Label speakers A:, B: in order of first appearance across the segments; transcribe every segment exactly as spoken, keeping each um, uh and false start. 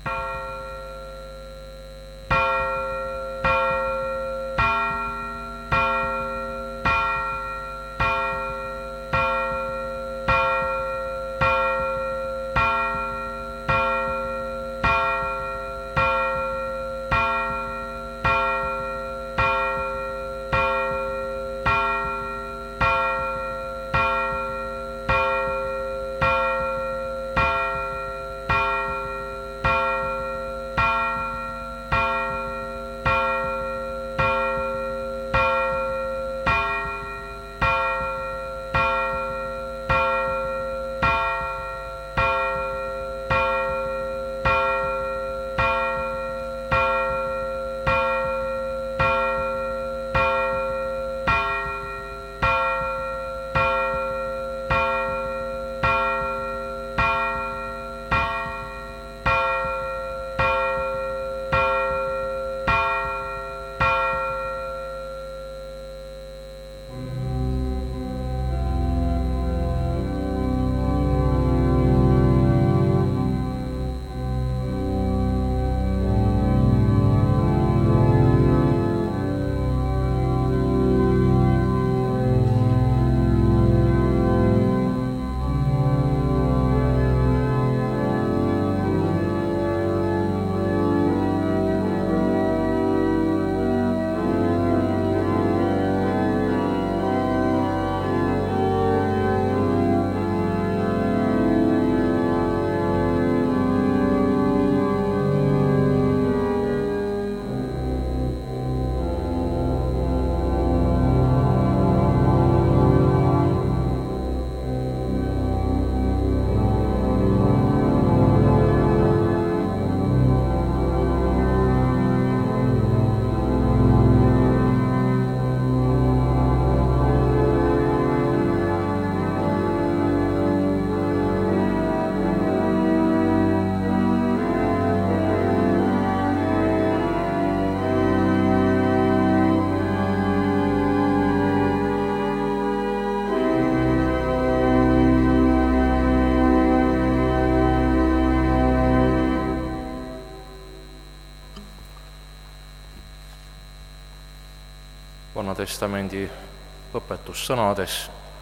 A: Vanatestamendi õpetussõnades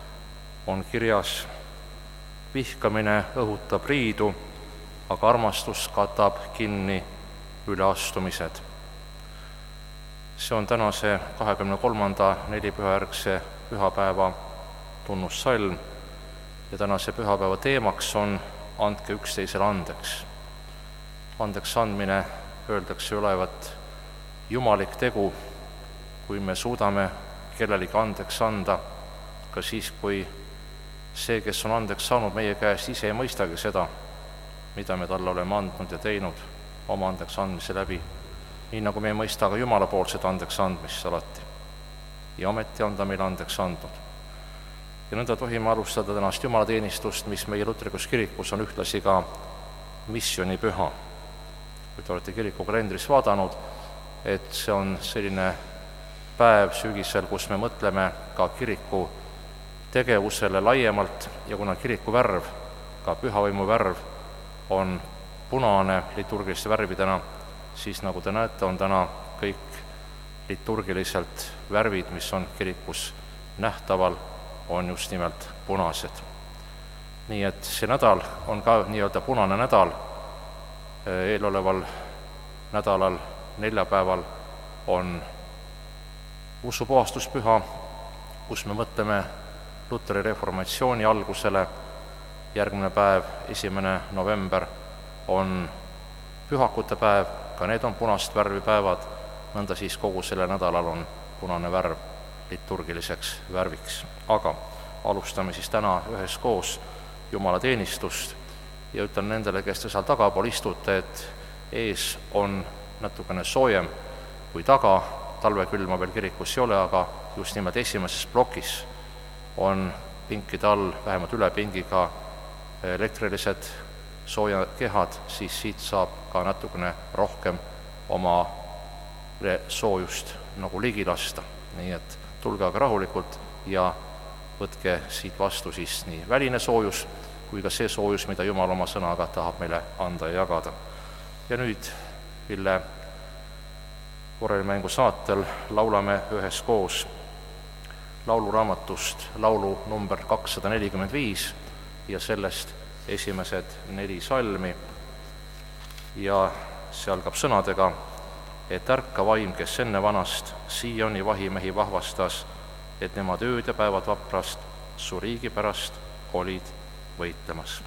A: on kirjas: vihkamine õhutab riidu, aga armastus katab kinni üleastumised. See on tänase kahekümne kolmanda nelipühajärgse pühapäeva tunnussalm ja tänase pühapäeva teemaks on andke üksteisele andeks. Andeks andmine öeldakse olevat jumalik tegu, kui me suudame kellelegi andeks anda, ka siis, kui see, kes on andeks saanud meie käest, ise ei mõistagi seda, mida me talle oleme andnud ja teinud oma andeks andmise läbi, nii nagu me ei mõista ka Jumalapoolset andeks andmist alati. Ja ometi on ta meile andeks andnud. Ja nõnda tohime alustada tänast jumalateenistust, mis meie luterlikus kirikus on ühtlasi ka missionipüha. Kui te olete kiriku kalendris vaadanud, et see on selline päev sügisel, kus me mõtleme ka kiriku tegevusele laiemalt ja kuna kiriku värv, ka pühavõimu värv, on punane liturgiliste värvidena, siis nagu te näete, on täna kõik liturgiliselt värvid, mis on kirikus nähtaval, on just nimelt punased. Nii et see nädal on ka nii-öelda punane nädal. Eeloleval nädalal, neljapäeval on usupuhastuspüha, kus me mõtleme Luteri reformatsiooni algusele. Järgmine päev, esimene november, on pühakute päev, ka need on punast värvi päevad, nõnda siis kogu selle nädalal on punane värv liturgiliseks värviks. Aga alustame siis täna üheskoos jumalateenistust ja ütlen nendele, kes te seal tagapool istute, et ees on natukene soojem kui taga. Talvekülma veel kirikus ei ole, aga just nimelt esimeses plokis on pinkide all, vähemalt üle pingiga elektrilised soojakehad, siis siit saab ka natukene rohkem oma soojust nagu ligi lasta. Nii et tulge aga rahulikult ja võtke siit vastu siis nii väline soojus kui ka see soojus, mida Jumal oma sõnaga tahab meile anda ja jagada. Ja nüüd, mille orelmängu saatel laulame üheskoos lauluraamatust laulu number kakssada nelikümmend viis ja sellest esimesed neli salmi. Ja see algab sõnadega, et ärka vaim, kes enne vanast Sioni vahimehi vahvastas, et nemad ööd ja päevad vaprast su riigi pärast olid võitlemas.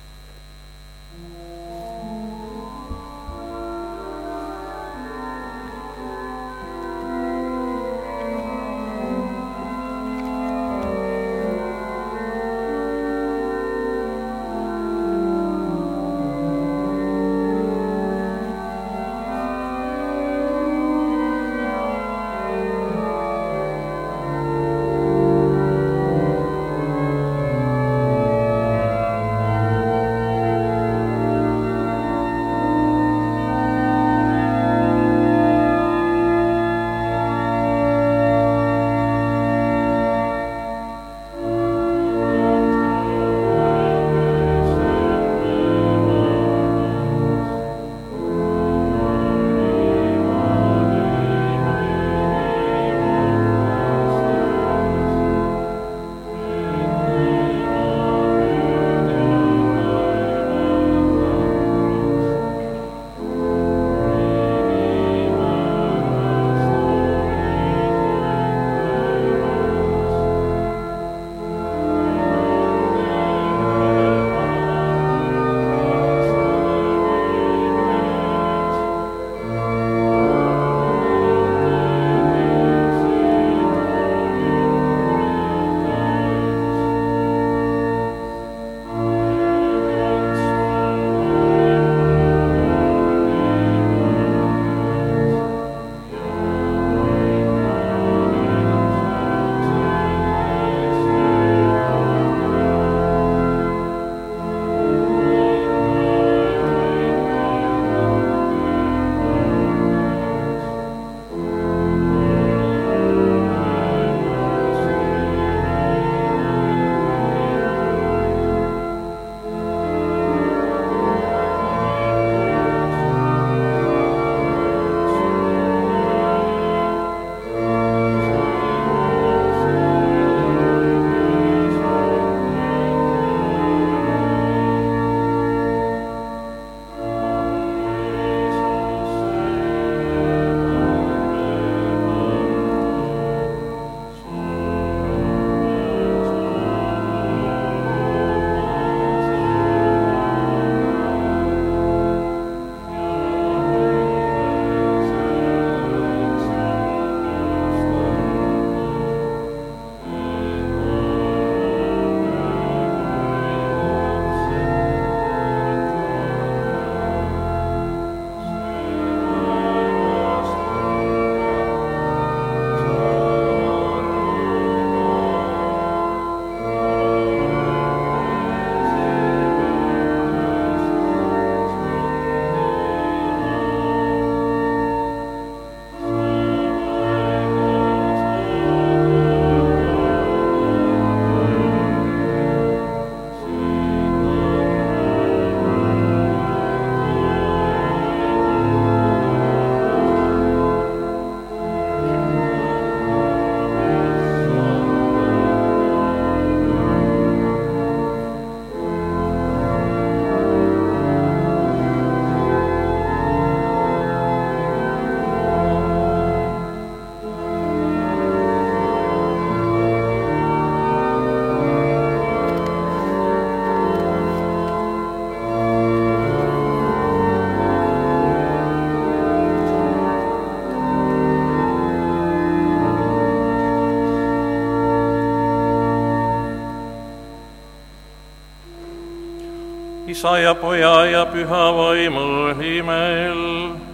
B: Isa ja Poja ja Püha Vaimu nimel.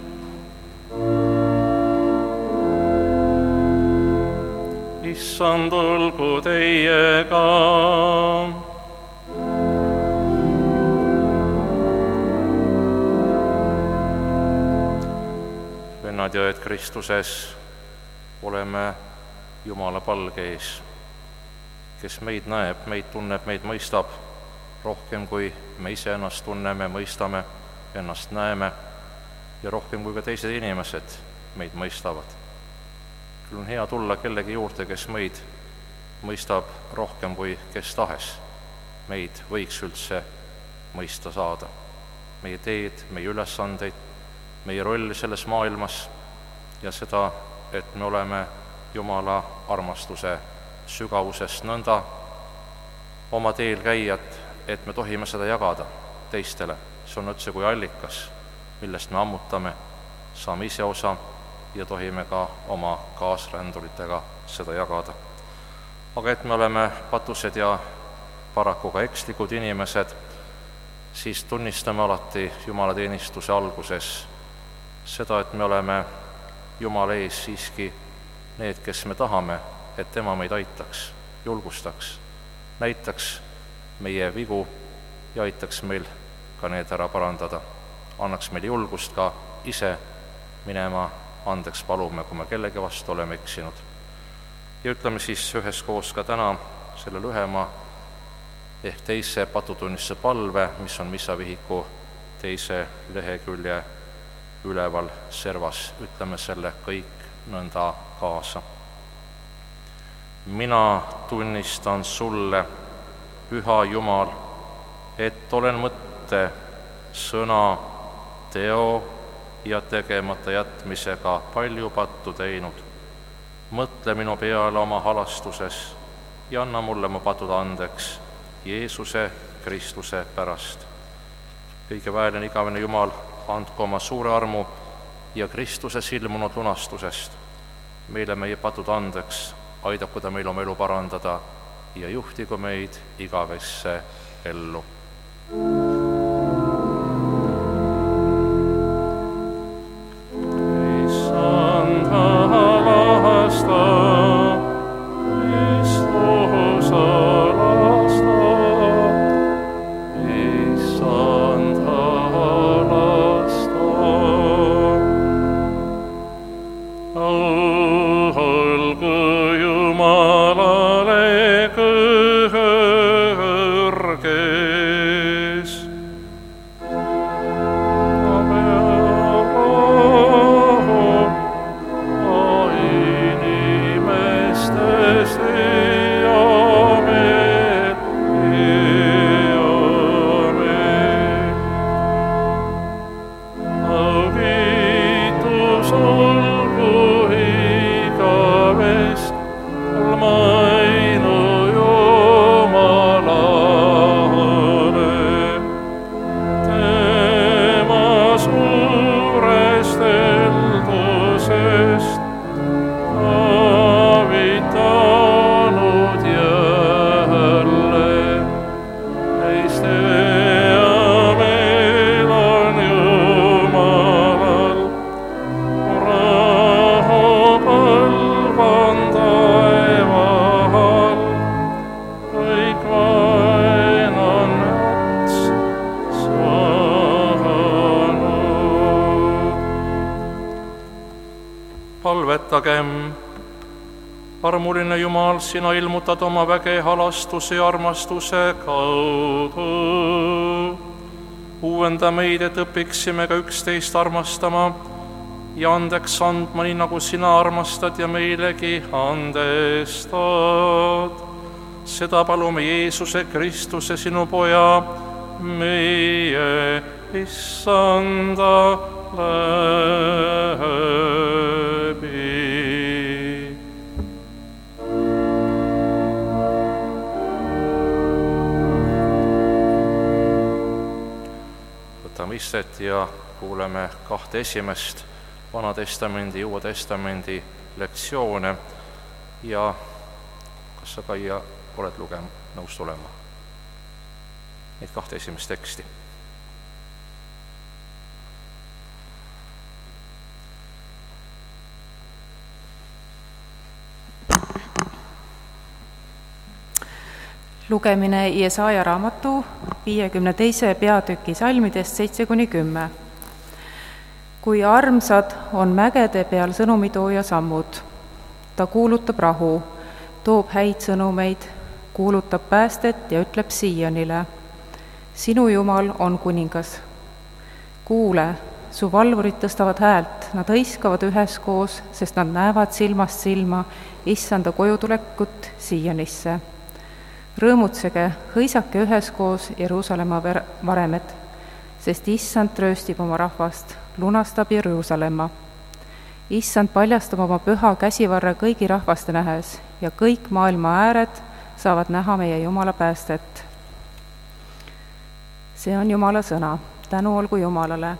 B: Issand olgu teiega. Vennad ja õed Kristuses, oleme Jumala palge ees, kes meid näeb, meid tunneb, meid mõistab rohkem, kui me ise ennast tunneme, mõistame, ennast näeme.
A: ja rohkem kui ka teised inimesed meid mõistavad. Küll on hea tulla kellegi juurde, kes meid mõistab rohkem kui kes tahes meid võiks üldse mõista saada. Meie teed, meie ülesandeid, meie rolli selles maailmas ja seda, et me oleme Jumala armastuse sügavusest nõnda oma teel käijad, et me tohime seda jagada teistele. See on otse kui allikas, millest me ammutame, saame ise osa ja tohime ka oma kaasränduritega seda jagada. Aga et me oleme patused ja paraku ka ekslikud inimesed, siis tunnistame alati Jumala teenistuse alguses seda, et me oleme Jumala ees siiski need, kes me tahame, et tema meid aitaks, julgustaks, näitaks meie vigu ja aitaks meil ka need ära parandada. Annaks meil julgust ka ise minema andeks palume, kui me kellegi vastu oleme eksinud. Ja ütleme siis üheskoos ka täna selle lühema ehk teise patutunnistuse palve, mis on missavihiku teise lehekülje üleval servas. Ütleme selle kõik nõnda kaasa. Mina tunnistan sulle, Püha Jumal, et olen mõtte, sõna, teo ja tegemata jätmisega palju pattu teinud. Mõtle minu peale oma halastuses ja anna mulle mu patud andeks Jeesuse Kristuse pärast. Kõige väeline igavene Jumal, andku oma suure armu ja Kristuses ilmunud lunastusest meile meie patud andeks, aidaku ta meil oma elu parandada ja juhtigu meid igavesse ellu. Palvetagem. Armuline Jumal, sina ilmutad oma väge halastuse ja armastuse kaudu. Uuenda meid, et õpiksime ka üksteist armastama ja andeks andma, nii nagu sina armastad ja meilegi andestad. Seda palume Jeesuse Kristuse, sinu poja, meie issanda läbi. Võtame istet ja kuuleme kahte esimest Vana Testamendi ja Uue Testamendi lektsioone ja kas sa, Kaia, oled lugema, nõus tulema neid kahte esimest teksti?
C: Lugemine Jesaja raamatu viiekümne teise peatüki salmidest seitse kuni kümme. Kui armsad on mägede peal sõnumitooja sammud, ta kuulutab rahu, toob häid sõnumeid, kuulutab päästet ja ütleb Siionile: sinu Jumal on kuningas. Kuule, su valvurid tõstavad häält, nad hõiskavad üheskoos, sest nad näevad silmast silma issanda kojutulekut Siionisse. Rõõmutsege, hõisake üheskoos Jeruusalemma varemed, sest issand trööstib oma rahvast, lunastab Jeruusalemma. Issand paljastab oma püha käsivarre kõigi rahvaste nähes ja kõik maailma ääred saavad näha meie Jumala päästet. See on Jumala sõna, tänu olgu Jumalale.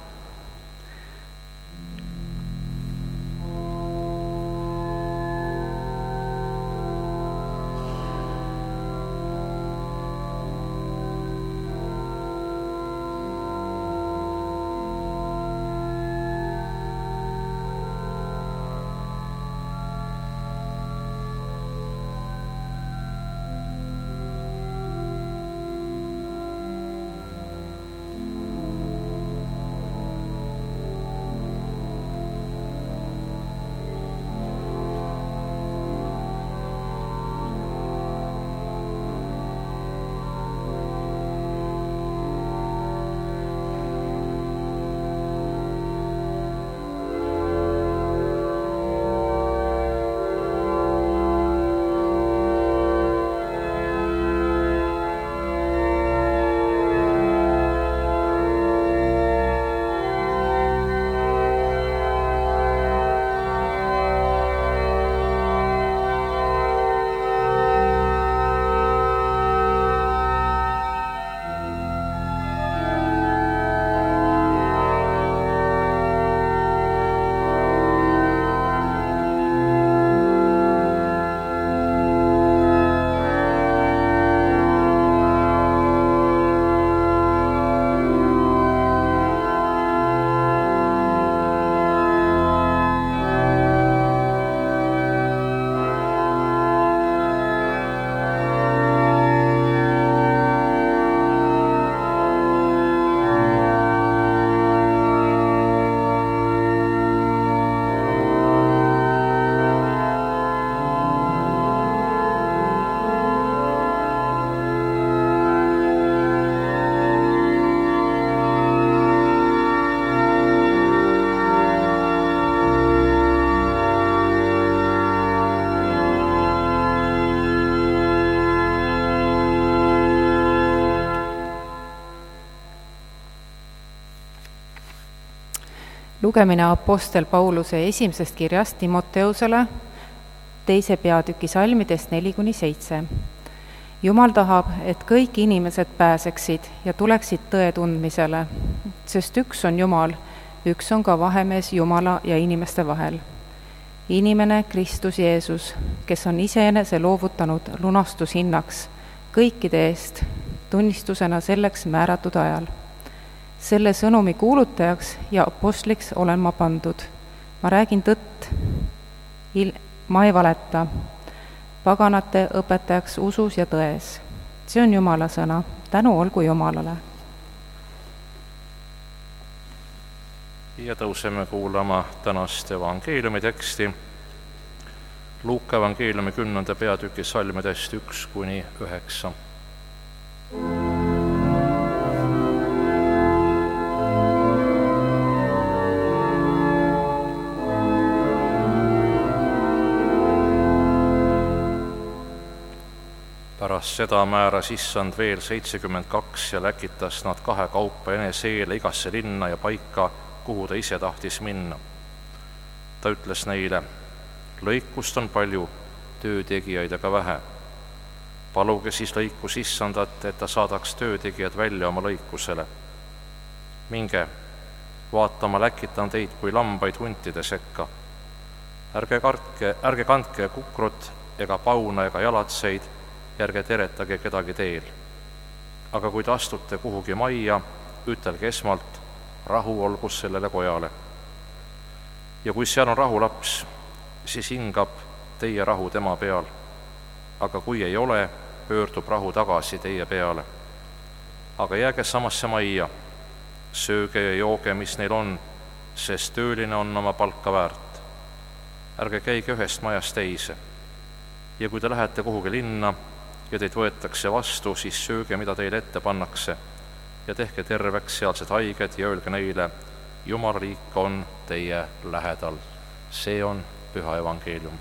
C: Lugemine Apostel Pauluse esimesest kirjast Timoteusele, teise peatüki salmidest neli kuni seitse. Jumal tahab, et kõik inimesed pääseksid ja tuleksid tõe tundmisele, sest üks on Jumal, üks on ka vahemees Jumala ja inimeste vahel. Inimene Kristus Jeesus, kes on iseenese loovutanud lunastushinnaks kõikide eest, tunnistusena selleks määratud ajal. Selle sõnumi kuulutajaks ja apostliks olen ma pandud. Ma räägin tõtt, il- ma ei valeta, paganate õpetajaks usus ja tões. See on Jumala sõna, tänu olgu Jumalale.
A: Ja tõuseme kuulama tänast evangeeliumi teksti. Luuka evangeeliumi kümnenda peatüki salmidest üks kuni üheksa. Pärast seda määras issand veel seitsekümmend kaks ja läkitas nad kahe kaupa eneseele igasse linna ja paika, kuhu ta ise tahtis minna. Ta ütles neile, lõikust on palju, töötegijaid aga vähe. Paluge siis lõikus issandat, et ta saadaks töötegijad välja oma lõikusele. Minge, vaata, ma läkitan teid kui lambaid huntide sekka. Ärge kartke, ärge kandke kukrut ega pauna ega jalatseid, ärge teretage kedagi teel. Aga kui te astute kuhugi majja, ütelge esmalt, rahu olgu sellele kojale. Ja kui seal on rahulaps, siis hingab teie rahu tema peal. Aga kui ei ole, pöördub rahu tagasi teie peale. Aga jääge samasse majja, sööge ja jooge, mis neil on, sest tööline on oma palka väärt. Ärge käige ühest majast teise. Ja kui te lähete kuhugi linna ja teid võetakse vastu, siis sööge, mida teile ette pannakse, ja tehke terveks sealsed haiged ja öelge neile, Jumala riik on teie lähedal. See on püha evangeelium.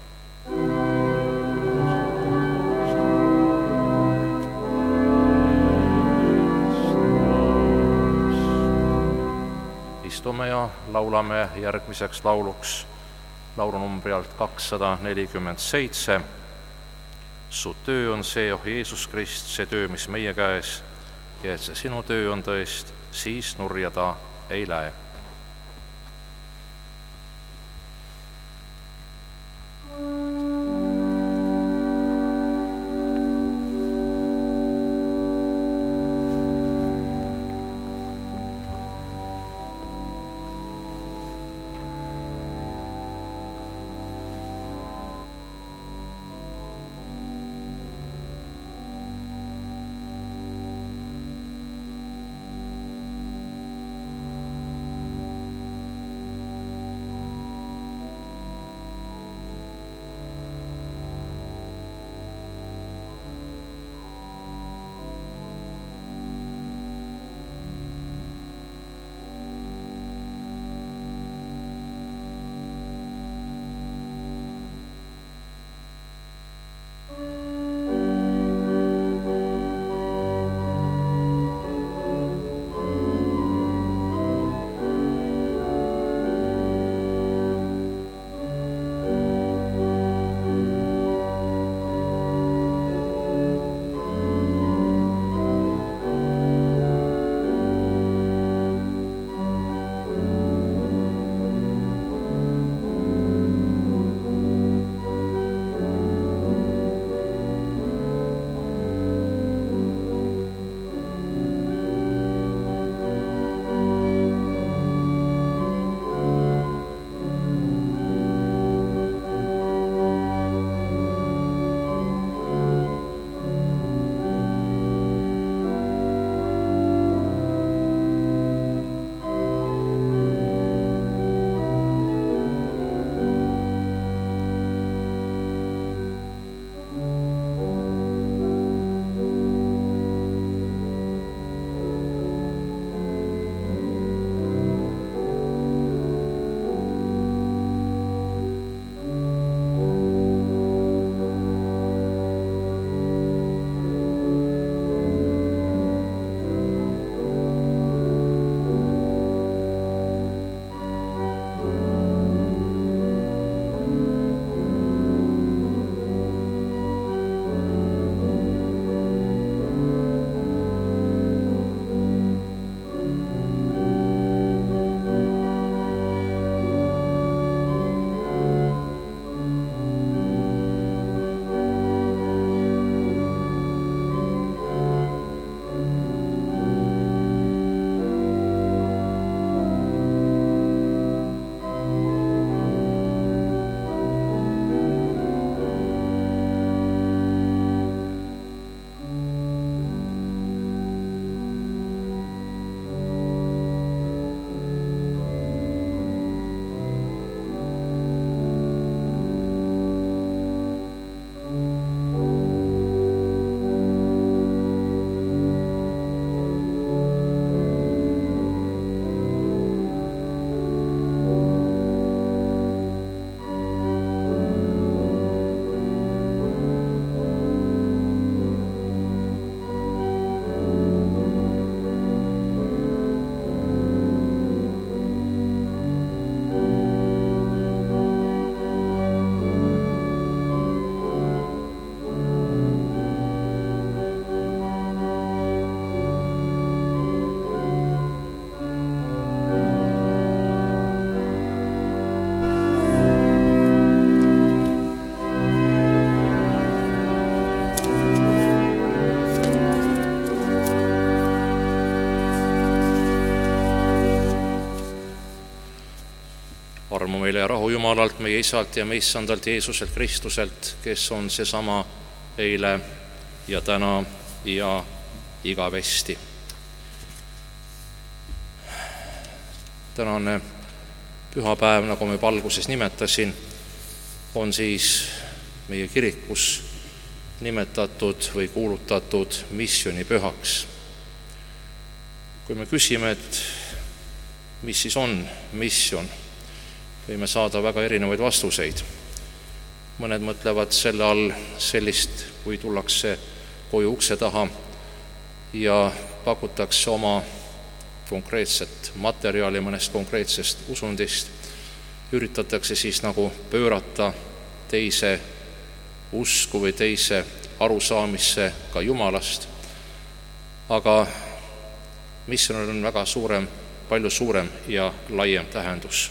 A: Istume ja laulame järgmiseks lauluks laulunumbri alt kakssada nelikümmend seitse. Su töö on see, oh Jeesus Krist, see töö, mis meie käes, ja et see sinu töö on tõest, siis nurja ta ei lähe.
B: armu meile ja rahu Jumalalt, meie Isalt ja meie Issandalt Jeesuselt Kristuselt, kes on seesama eile ja täna ja igavesti. Tänane pühapäev, nagu ma juba alguses nimetasin, on siis meie kirikus nimetatud või kuulutatud missioonipühaks. Kui me küsime, et mis siis on missioon? Võime saada väga erinevaid vastuseid. Mõned mõtlevad selle all sellist, kui tullakse koju ukse taha ja pakutakse oma konkreetset materjali mõnest konkreetsest usundist, üritatakse siis nagu pöörata teise usku või teise arusaamisse ka Jumalast, aga missionil on väga suurem, palju suurem ja laiem tähendus.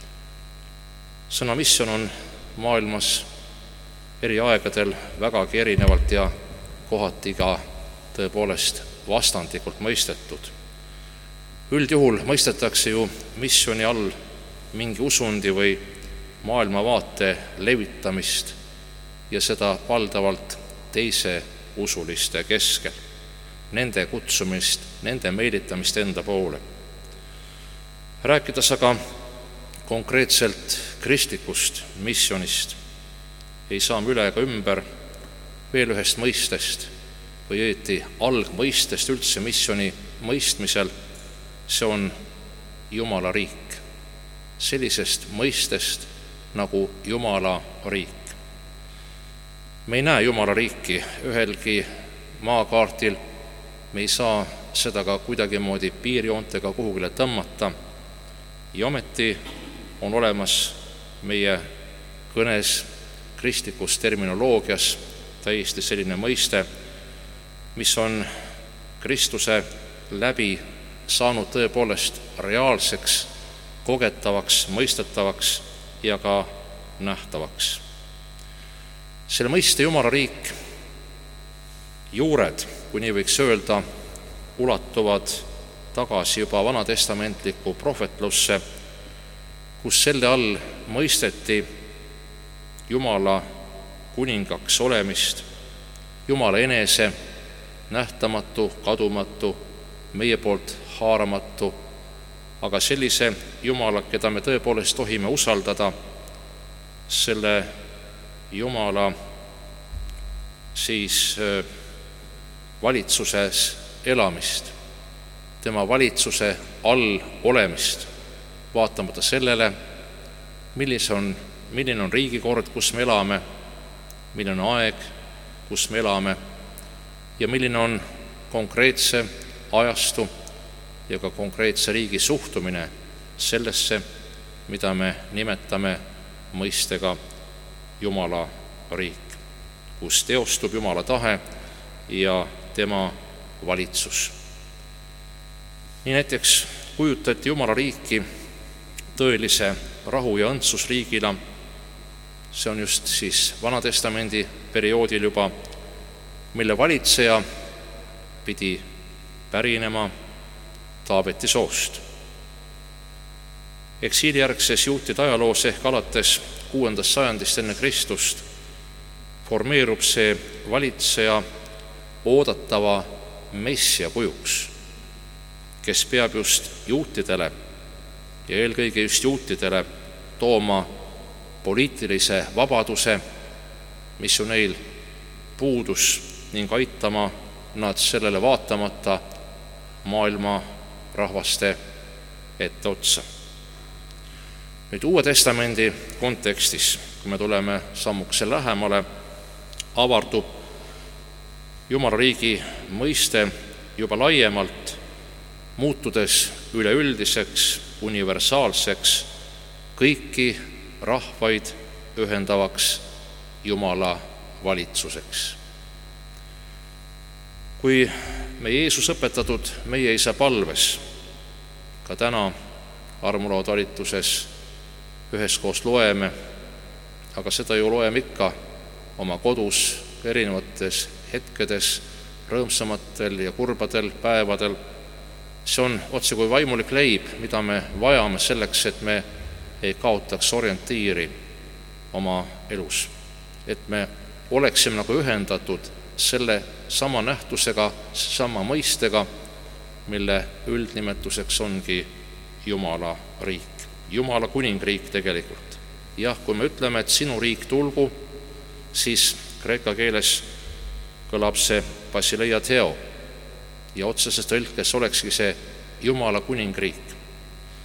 B: Sõna missioon on maailmas eri aegadel vägagi erinevalt ja kohati ka tõepoolest vastandlikult mõistetud. Üldjuhul mõistetakse ju missiooni all mingi usundi või maailmavaate levitamist ja seda valdavalt teise usuliste keskel, nende kutsumist, nende meelitamist enda poole. Rääkides aga konkreetselt kristlikust missionist, ei saa üle ega ümber veel ühest mõistest või õieti algmõistest üldse missiooni mõistmisel, see on Jumala riik, sellisest mõistest nagu Jumala riik. Me ei näe Jumala riiki ühelgi maakaardil, me ei saa seda ka kuidagimoodi piirjoontega kuhugile tõmmata ja ometi on olemas meie kõnes kristlikus terminoloogias täiesti selline mõiste, mis on Kristuse läbi saanud tõepoolest reaalseks, kogetavaks, mõistetavaks ja ka nähtavaks. Selle mõiste Jumala riik juured, kui nii võiks öelda, ulatuvad tagasi juba vanatestamentlikku prohvetlusse, kus selle all mõisteti Jumala kuningaks olemist, Jumala enese, nähtamatu, kadumatu, meie poolt haaramatu, aga sellise Jumala, keda me tõepoolest tohime usaldada, selle Jumala siis valitsuses elamist, tema valitsuse all olemist, vaatamata sellele, milline on, milline on riigikord, kus me elame, milline on aeg, kus me elame ja milline on konkreetse ajastu ja ka konkreetse riigi suhtumine sellesse, mida me nimetame mõistega Jumala riik, kus teostub Jumala tahe ja tema valitsus. Nii näiteks kujutati Jumala riiki tõelise rahu ja õndsusriigina, see on just siis Vanatestamendi perioodil juba, mille valitseja pidi pärinema Taabeti soost. Eksiilijärgses juutide ajaloos ehk alates kuuendast sajandist enne Kristust formeerub see valitseja oodatava messia kujuks, kes peab just juutidele ja eelkõige just juutidele tooma poliitilise vabaduse, mis ju neil puudus, ning aitama nad sellele vaatamata maailma rahvaste etteotsa. Nüüd Uue Testamendi kontekstis, kui me tuleme sammukese lähemale, avardub Jumala riigi mõiste juba laiemalt, muutudes üleüldiseks, universaalseks, kõiki rahvaid ühendavaks Jumala valitsuseks. Kui me Jeesus õpetatud meie isa palves, ka täna armuloo talituses üheskoos loeme, aga seda ju loeme ikka oma kodus erinevates hetkedes, rõõmsamatel ja kurbadel päevadel. See on otse kui vaimulik leib, mida me vajame selleks, et me ei kaotaks orientiiri oma elus, et me oleksime nagu ühendatud selle sama nähtusega, sama mõistega, mille üldnimetuseks ongi Jumala riik, Jumala kuningriik tegelikult. Jah, kui me ütleme, et sinu riik tulgu, siis kreeka keeles kõlab see basileia theo ja otseses tõlkes olekski see Jumala kuningriik.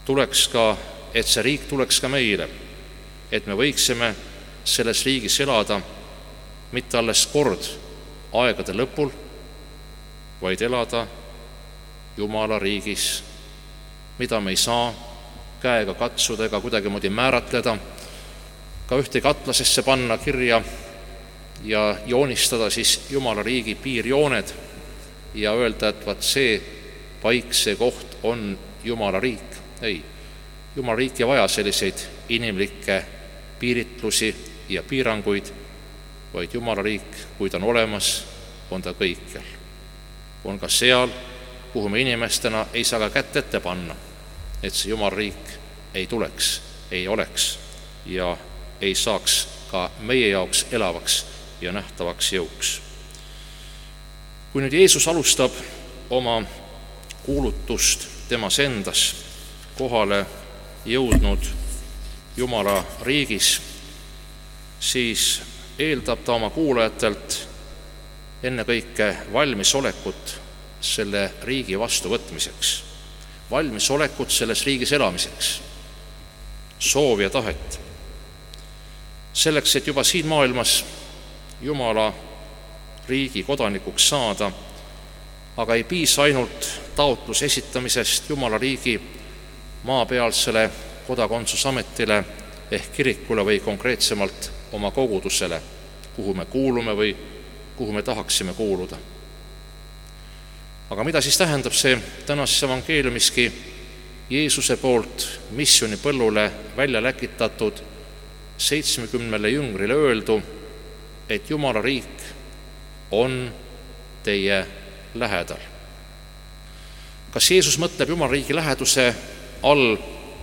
B: tuleks ka, et see riik tuleks ka meile, et me võiksime selles riigis elada mitte alles kord aegade lõpul, vaid elada Jumala riigis, mida me ei saa käega katsuda ega kuidagimoodi määratleda, ka ühtegi atlasesse panna kirja ja joonistada siis Jumala riigi piirjooned ja öelda, et vaat see paik, see koht on Jumala riik. Ei, Jumala riik ei vaja selliseid inimlikke piiritlusi ja piiranguid, vaid Jumala riik, kui ta on olemas, on ta kõikjal. On ka seal, kuhu me inimestena ei saa ka kätt ette panna, et see Jumala riik ei tuleks, ei oleks ja ei saaks ka meie jaoks elavaks ja nähtavaks jõuks. Kui nüüd Jeesus alustab oma kuulutust temas endas kohale jõudnud Jumala riigis, siis eeldab ta oma kuulajatelt ennekõike valmisolekut selle riigi vastuvõtmiseks, valmisolekut selles riigis elamiseks, soovi ja tahet. Selleks, et juba siin maailmas Jumala riigi kodanikuks saada, aga ei piisa ainult taotluse esitamisest Jumala riigi maapealsele kodakondsusametile ehk kirikule või konkreetsemalt oma kogudusele, kuhu me kuulume või kuhu me tahaksime kuuluda. Aga mida siis tähendab see tänases evangeeliumiski Jeesuse poolt missioonipõllule välja läkitatud seitsmekümnele jüngrile öeldu, et Jumala riik on teie lähedal? Kas Jeesus mõtleb Jumala riigi läheduse all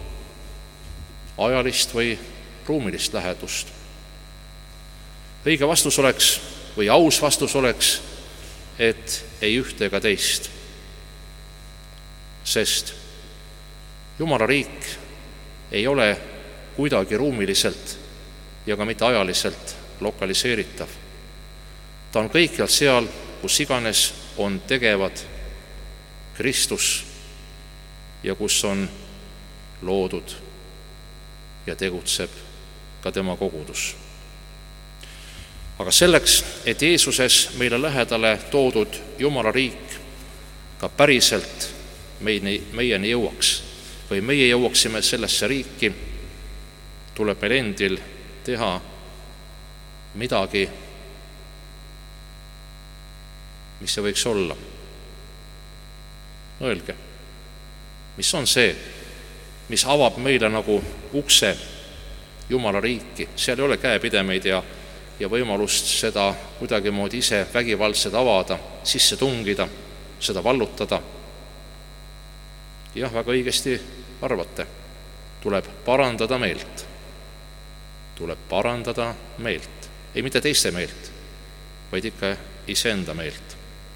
B: ajalist või ruumilist lähedust? Õige vastus oleks või aus vastus oleks, et ei ühte ega teist. Sest Jumala riik ei ole kuidagi ruumiliselt ja ka mitte ajaliselt lokaliseeritav. Ta on kõikjal seal, kus iganes on tegevad Kristus ja kus on loodud ja tegutseb ka tema kogudus. Aga selleks, et Jeesuses meile lähedale toodud Jumala riik ka päriselt meini, meieni jõuaks või meie jõuaksime sellesse riiki, tuleb meil endil teha midagi, mis see võiks olla. Öelge, mis on see, mis avab meile nagu ukse Jumala riiki? Seal ei ole käepidemeid ja, ja võimalust seda kuidagimoodi ise vägivaldselt avada, sisse tungida, seda vallutada. Jah, väga õigesti arvate, tuleb parandada meelt. Tuleb parandada meelt. Ei mitte teiste meelt, vaid ikka iseenda meelt.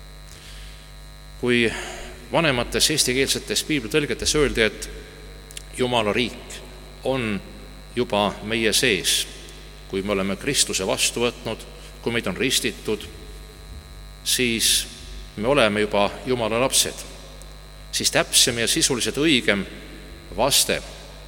B: Kui vanemates eestikeelsetes piiblitõlgetes öeldi, et Jumala riik on juba meie sees, kui me oleme Kristuse vastu võtnud, kui meid on ristitud, siis me oleme juba Jumala lapsed. Siis täpsem ja sisuliselt õigem vaste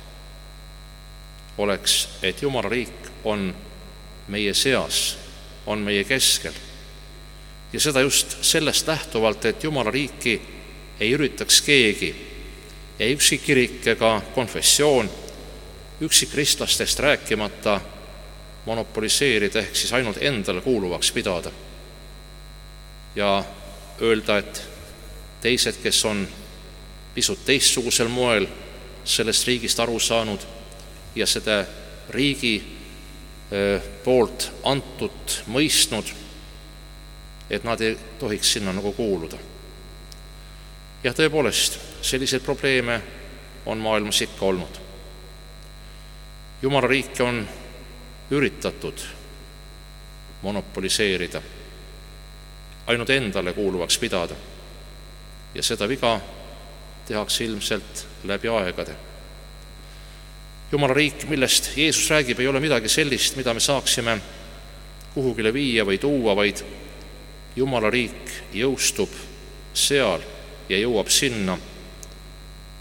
B: oleks, et Jumala riik on meie seas, on meie keskel. Ja seda just sellest lähtuvalt, et Jumala riiki ei üritaks keegi, ei üksi kirik ega konfessioon, üksi kristlastest rääkimata monopoliseerida ehk siis ainult endale kuuluvaks pidada. Ja öelda, et teised, kes on pisut teistsugusel moel sellest riigist aru saanud ja seda riigi poolt antud mõistnud, et nad ei tohiks sinna nagu kuuluda. Ja tõepoolest, selliseid probleeme on maailmas ikka olnud. Jumala riiki on üritatud monopoliseerida, ainult endale kuuluvaks pidada. Ja seda viga tehakse ilmselt läbi aegade. Jumala riik, millest Jeesus räägib, ei ole midagi sellist, mida me saaksime kuhugile viia või tuua, vaid Jumala riik jõustub seal ja jõuab sinna,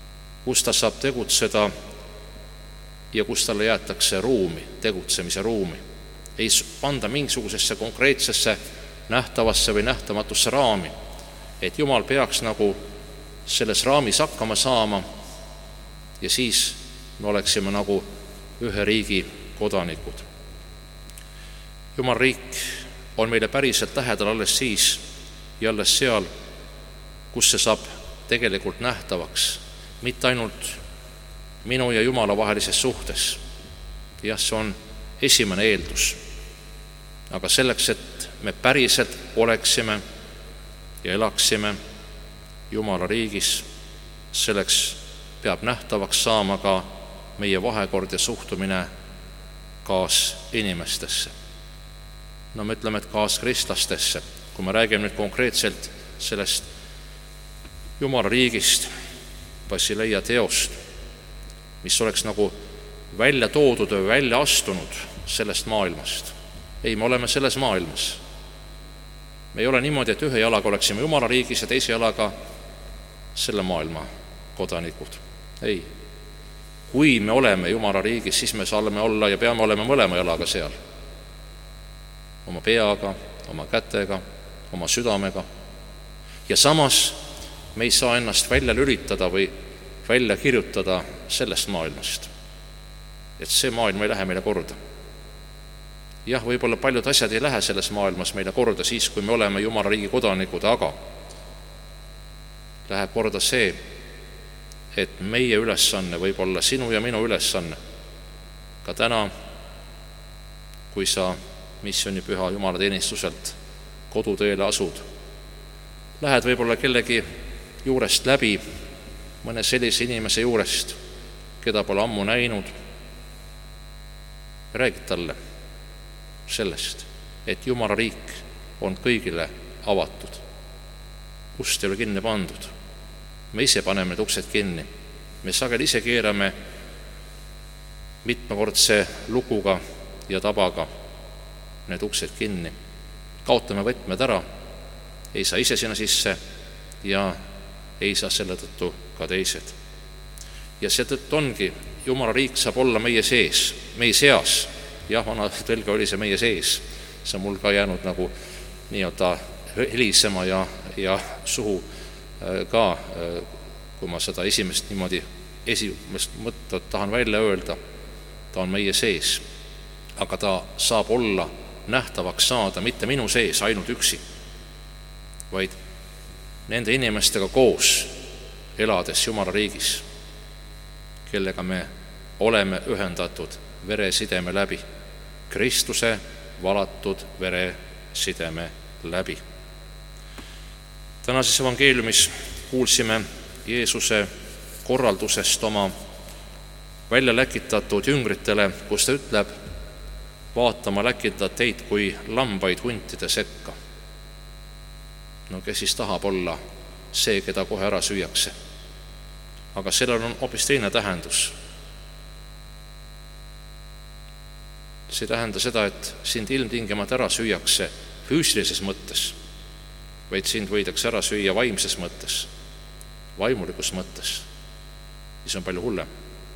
B: kus ta saab tegutseda ja kus talle jäetakse ruumi, tegutsemise ruumi. Ei panda mingisugusesse konkreetsesse nähtavasse või nähtamatusse raami, et Jumal peaks nagu selles raamis hakkama saama ja siis me oleksime nagu ühe riigi kodanikud. Jumala riik on meile päriselt lähedal alles siis ja alles seal, kus see saab tegelikult nähtavaks, mitte ainult minu ja Jumala vahelises suhtes. Jah, see on esimene eeldus. Aga selleks, et me päriselt oleksime ja elaksime Jumala riigis, selleks peab nähtavaks saama ka meie vahekord ja suhtumine kaas inimestesse. No me ütleme, et kaas kristlastesse. Kui me räägime nüüd konkreetselt sellest Jumala riigist, Basileia teost, mis oleks nagu välja toodud või välja astunud sellest maailmast. Ei, me oleme selles maailmas. Me ei ole niimoodi, et ühe jalaga oleksime Jumala riigis ja teise jalaga selle maailma kodanikud. Ei. Kui me oleme Jumala riigis, siis me saame olla ja peame olema mõlema jalaga seal. Oma peaga, oma kätega, oma südamega. Ja samas me ei saa ennast välja lülitada või välja kirjutada sellest maailmast. Et see maailm ei lähe meile korda. Jah, võib-olla paljud asjad ei lähe selles maailmas meile korda siis, kui me oleme Jumala riigi kodanikud, aga läheb korda see, et meie ülesanne võib olla sinu ja minu ülesanne. Ka täna, kui sa missionipüha Jumala teenistuselt koduteele asud, lähed võib-olla kellegi juurest läbi, mõne sellise inimese juurest, keda pole ammu näinud, räägid talle sellest, et Jumala riik on kõigile avatud. Ust ei ole kinni pandud. Me ise paneme need uksed kinni. Me sageli ise keerame mitmekordse lukuga ja tabaga need uksed kinni. Kaotame võtmed ära, ei saa ise sinna sisse ja ei saa selle tõttu ka teised. Ja see tõttu ongi, Jumala riik saab olla meie sees, meie seas. Jah, vana tõlge oli see meie sees. See on mul ka jäänud nagu nii-öelda helisema ja, ja suhu ka, kui ma seda esimest niimoodi esimest mõttet tahan välja öelda. Ta on meie sees, aga ta saab olla nähtavaks saada mitte minu sees ainult üksi, vaid nende inimestega koos elades Jumala riigis, kellega me oleme ühendatud veresideme läbi, Kristuse valatud veresideme läbi. Tänases evangeeliumis kuulsime Jeesuse korraldusest oma välja läkitatud jüngritele, kus ta ütleb, vaatama läkitad teid kui lambaid huntide sekka. No kes siis tahab olla see, keda kohe ära süüakse? Aga sellel on hoopis teine tähendus. See tähenda seda, et sind ilmtingimat ära süüakse füüsilises mõttes, vaid sind võidakse ära süüa vaimses mõttes, vaimulikus mõttes. Mis on palju hullem.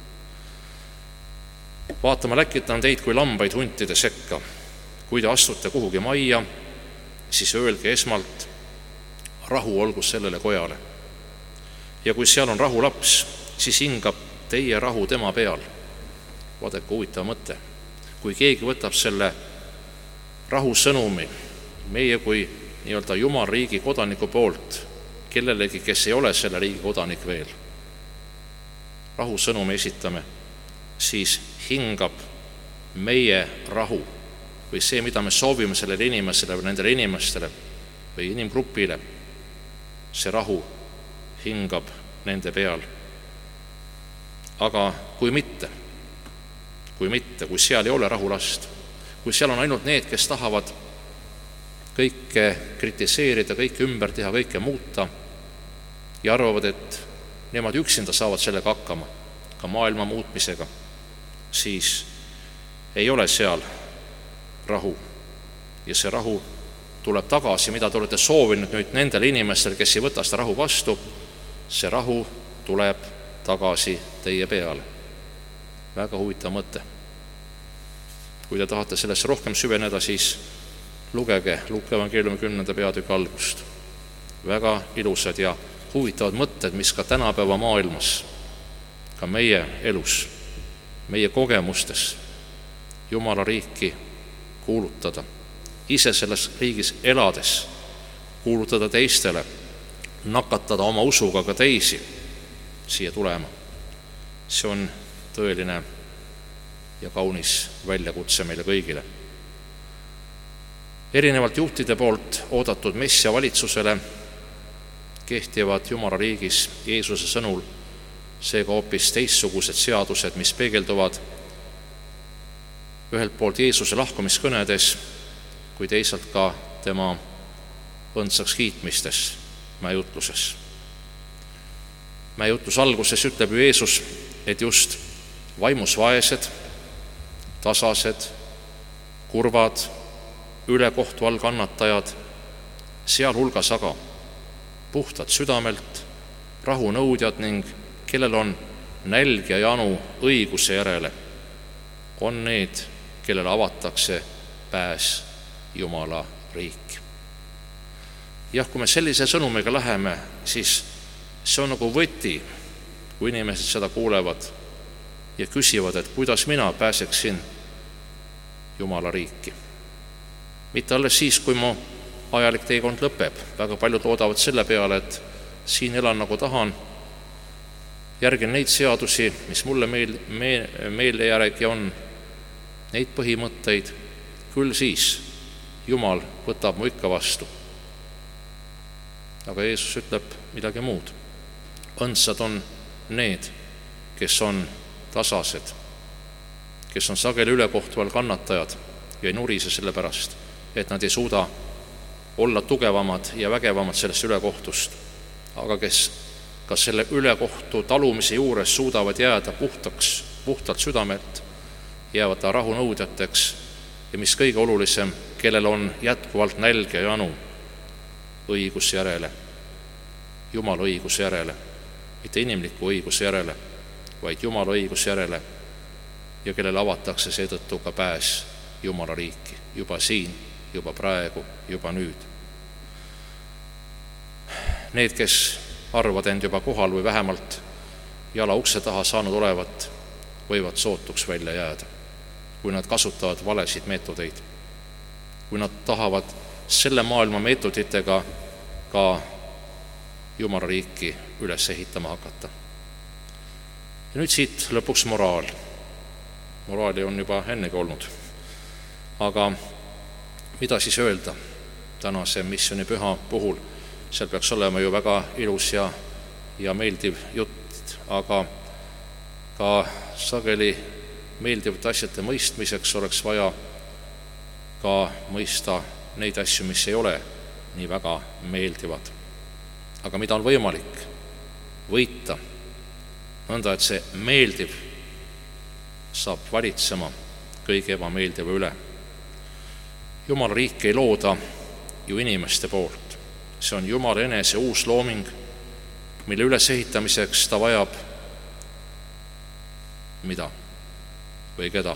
B: Vaatama läkitan teid kui lambaid huntide sekka. Kui te astute kuhugi majja, siis öelge esmalt, rahu olgu sellele kojale. Ja kui seal on rahulaps, siis hingab teie rahu tema peal. Vaadake, huvitav mõte. Kui keegi võtab selle rahusõnumi meie kui nii-öelda Jumala riigi kodaniku poolt kellelegi, kes ei ole selle riigi kodanik veel, rahusõnumi esitame, siis hingab meie rahu või see, mida me soovime sellele inimesele või nendele inimestele või inimgrupile, see rahu hingab nende peal. Aga kui mitte, kui mitte, kui seal ei ole rahulast, kui seal on ainult need, kes tahavad kõike kritiseerida, kõike ümber teha, kõike muuta ja arvavad, et nemad üksinda saavad sellega hakkama, ka maailma muutmisega, siis ei ole seal rahu. Ja see rahu tuleb tagasi, mida te olete soovinud nüüd nendele inimestele, kes ei võta seda rahu vastu, see rahu tuleb tagasi teie peale. Väga huvitav mõte. Kui te tahate sellesse rohkem süveneda, siis lugege Luuka evangeeliumi kümnenda peatüki algust. Väga ilusad ja huvitavad mõtted, mis ka tänapäeva maailmas, ka meie elus, meie kogemustes Jumala riiki kuulutada, ise selles riigis elades kuulutada teistele, nakatada oma usuga ka teisi siia tulema. See on tõeline ja kaunis väljakutse meile kõigile. Erinevalt juhtide poolt oodatud messia valitsusele kehtivad Jumala riigis Jeesuse sõnul seega hoopis teistsugused seadused, mis peegelduvad ühelt poolt Jeesuse lahkumiskõnedes, kui teisalt ka tema õndsaks kiitmistes mäejutluses. Mäejutlus alguses ütleb ju Jeesus, et just vaimus vaesed, tasased, kurvad, ülekohtu all kannatajad, sealhulgas aga puhtad südamelt, rahunõudjad ning kellel on nälg ja janu õiguse järele, on need, kellele avatakse pääs Jumala riiki. Jah, kui me sellise sõnumiga läheme, siis see on nagu võti, kui inimesed seda kuulevad ja küsivad, et kuidas mina pääseksin Jumala riiki. Mitte alles siis, kui mu ajalik teekond lõpeb. Väga paljud loodavad selle peale, et siin elan nagu tahan, järgin neid seadusi, mis mulle meil, me, meile järgi on, neid põhimõtteid, küll siis Jumal võtab mu ikka vastu. Aga Jeesus ütleb midagi muud. Õndsad on need, kes on tasased, kes on sageli ülekohtu all kannatajad ja ei nurise selle pärast, et nad ei suuda olla tugevamad ja vägevamad sellest ülekohtust, aga kes ka selle ülekohtu talumise juures suudavad jääda puhtaks, puhtalt südamelt, jäävad ta rahunõudjateks ja mis kõige olulisem, kellel on jätkuvalt nälg ja janu õiguse järele, Jumala õiguse järele, mitte inimliku õiguse järele, vaid Jumala õiguse järele ja kellele avatakse seetõttu ka pääs Jumala riiki, juba siin, juba praegu, juba nüüd. Need, kes arvad end juba kohal või vähemalt jala ukse taha saanud olevat, võivad sootuks välja jääda, kui nad kasutavad valesid meetodeid, kui nad tahavad selle maailma meetoditega ka Jumala riiki üles ehitama hakata. Ja nüüd siit lõpuks moraal. Moraali on juba ennegi olnud. Aga mida siis öelda tänase missioonipüha puhul? Seal peaks olema ju väga ilus ja, ja meeldiv jutt, aga ka sageli meeldivate asjade mõistmiseks oleks vaja ka mõista neid asju, mis ei ole nii väga meeldivad. Aga mida on võimalik võita, nõnda, et see meeldiv saab valitsema kõige ebameeldiva üle. Jumala riik ei looda ju inimeste poolt. See on Jumala enese uus looming, mille ülesehitamiseks ta vajab mida või keda.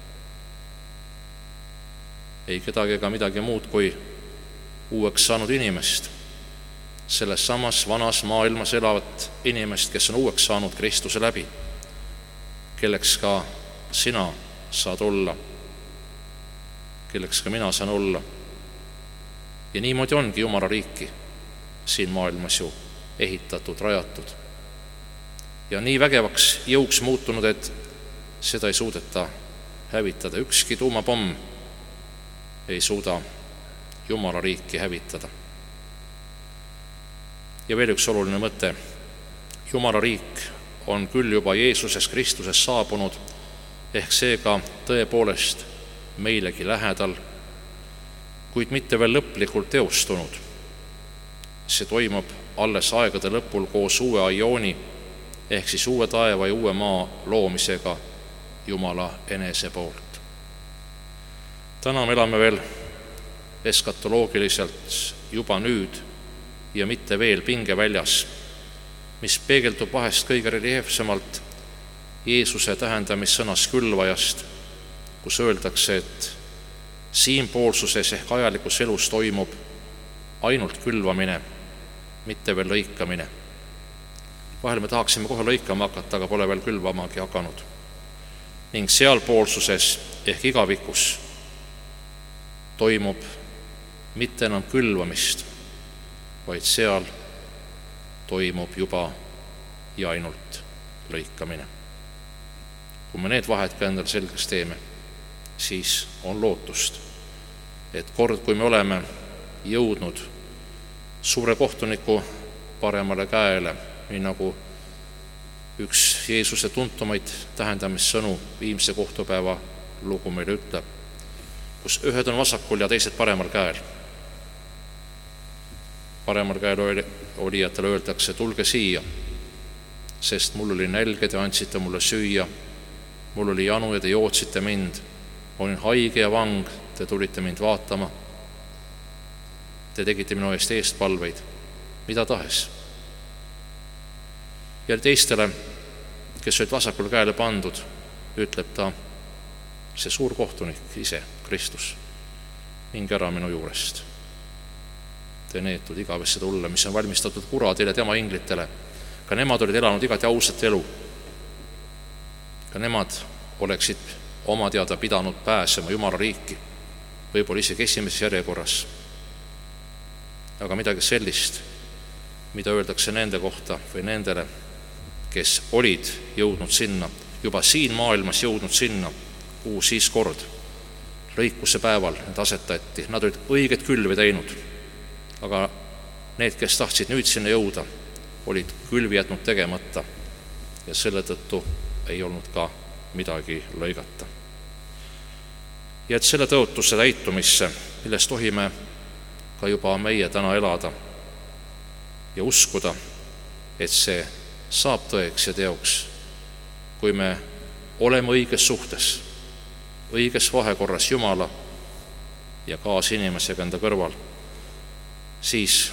B: Ei kedagi ega midagi muud kui uueks saanud inimest, selles samas vanas maailmas elavat inimest, kes on uueks saanud Kristuse läbi, kelleks ka sina saad olla, kelleks ka mina saan olla. Ja niimoodi ongi Jumala riiki siin maailmas ju ehitatud, rajatud. Ja nii vägevaks jõuks muutunud, et seda ei suudeta hävitada. Ükski tuumapomm ei suuda Jumala riiki hävitada. Ja veel üks oluline mõte. Jumala riik on küll juba Jeesuses Kristuses saabunud, ehk seega tõepoolest meilegi lähedal, kuid mitte veel lõplikult teostunud. See toimub alles aegade lõpul koos uue aiooni, ehk siis uue taeva ja uue maa loomisega Jumala enese poolt. Täna me elame veel eskatoloogiliselt juba nüüd ja mitte veel pingeväljas, mis peegeldub vahest kõige reljeefsemalt Jeesuse tähendamissõnas külvajast, kus öeldakse, et siinpoolsuses ehk ajalikus elus toimub ainult külvamine, mitte veel lõikamine. Vahel me tahaksime kohe lõikama hakata, aga pole veel külvamagi hakanud. Ning sealpoolsuses ehk igavikus toimub mitte enam külvamist, vaid seal toimub juba ja ainult lõikamine. Kui me need vahed ka endale selgeks teeme, siis on lootust, et kord, kui me oleme jõudnud suure kohtuniku paremale käele, nii nagu üks Jeesuse tuntumaid tähendamissõnu viimse kohtupäeva lugu meile ütleb, kus ühed on vasakul ja teised paremal käel. Paremal käel olijatele öeldakse, tulge siia, sest mul oli nälg ja te andsite mulle süüa, mul oli janu ja te jootsite mind, olin haige ja vang, te tulite mind vaatama, te tegite minu eest eestpalveid, mida tahes. Ja teistele, kes olid vasakul käele pandud, ütleb ta, see suur kohtunik ise, Kristus, minge ära minu juurest. Te neetud igavesse tulle, mis on valmistatud kuradile tema inglitele. Ka nemad olid elanud igati ausat elu. Ka nemad oleksid oma teada pidanud pääsema Jumala riiki, võib-olla isegi esimeses järjekorras. Aga midagi sellist, mida öeldakse nende kohta või nendele, kes olid jõudnud sinna, juba siin maailmas jõudnud sinna, kuhu siis kord lõikuse päeval need asetati. Nad olid õiget külvi teinud, aga need, kes tahtsid nüüd sinna jõuda, olid külvi jätnud tegemata ja selle tõttu ei olnud ka midagi lõigata. Ja et selle tõotuse täitumisse, milles tohime ka juba meie täna elada ja uskuda, et see saab tõeks ja teoks, kui me oleme õiges suhtes, õiges vahekorras Jumala ja kaasinimesega enda kõrval, siis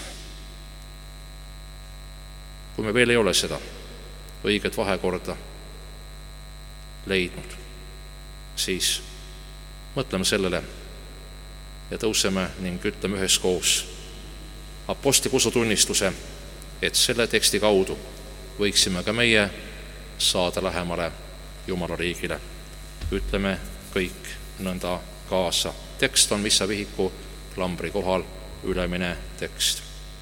B: kui me veel ei ole seda õiget vahekorda leidnud, siis mõtleme sellele ja tõuseme ning ütleme üheskoos apostliku usutunnistuse, et selle teksti kaudu võiksime ka meie saada lähemale Jumala riigile. Ütleme kõik nõnda kaasa. Tekst on missavihiku klambri kohal ülemine tekst.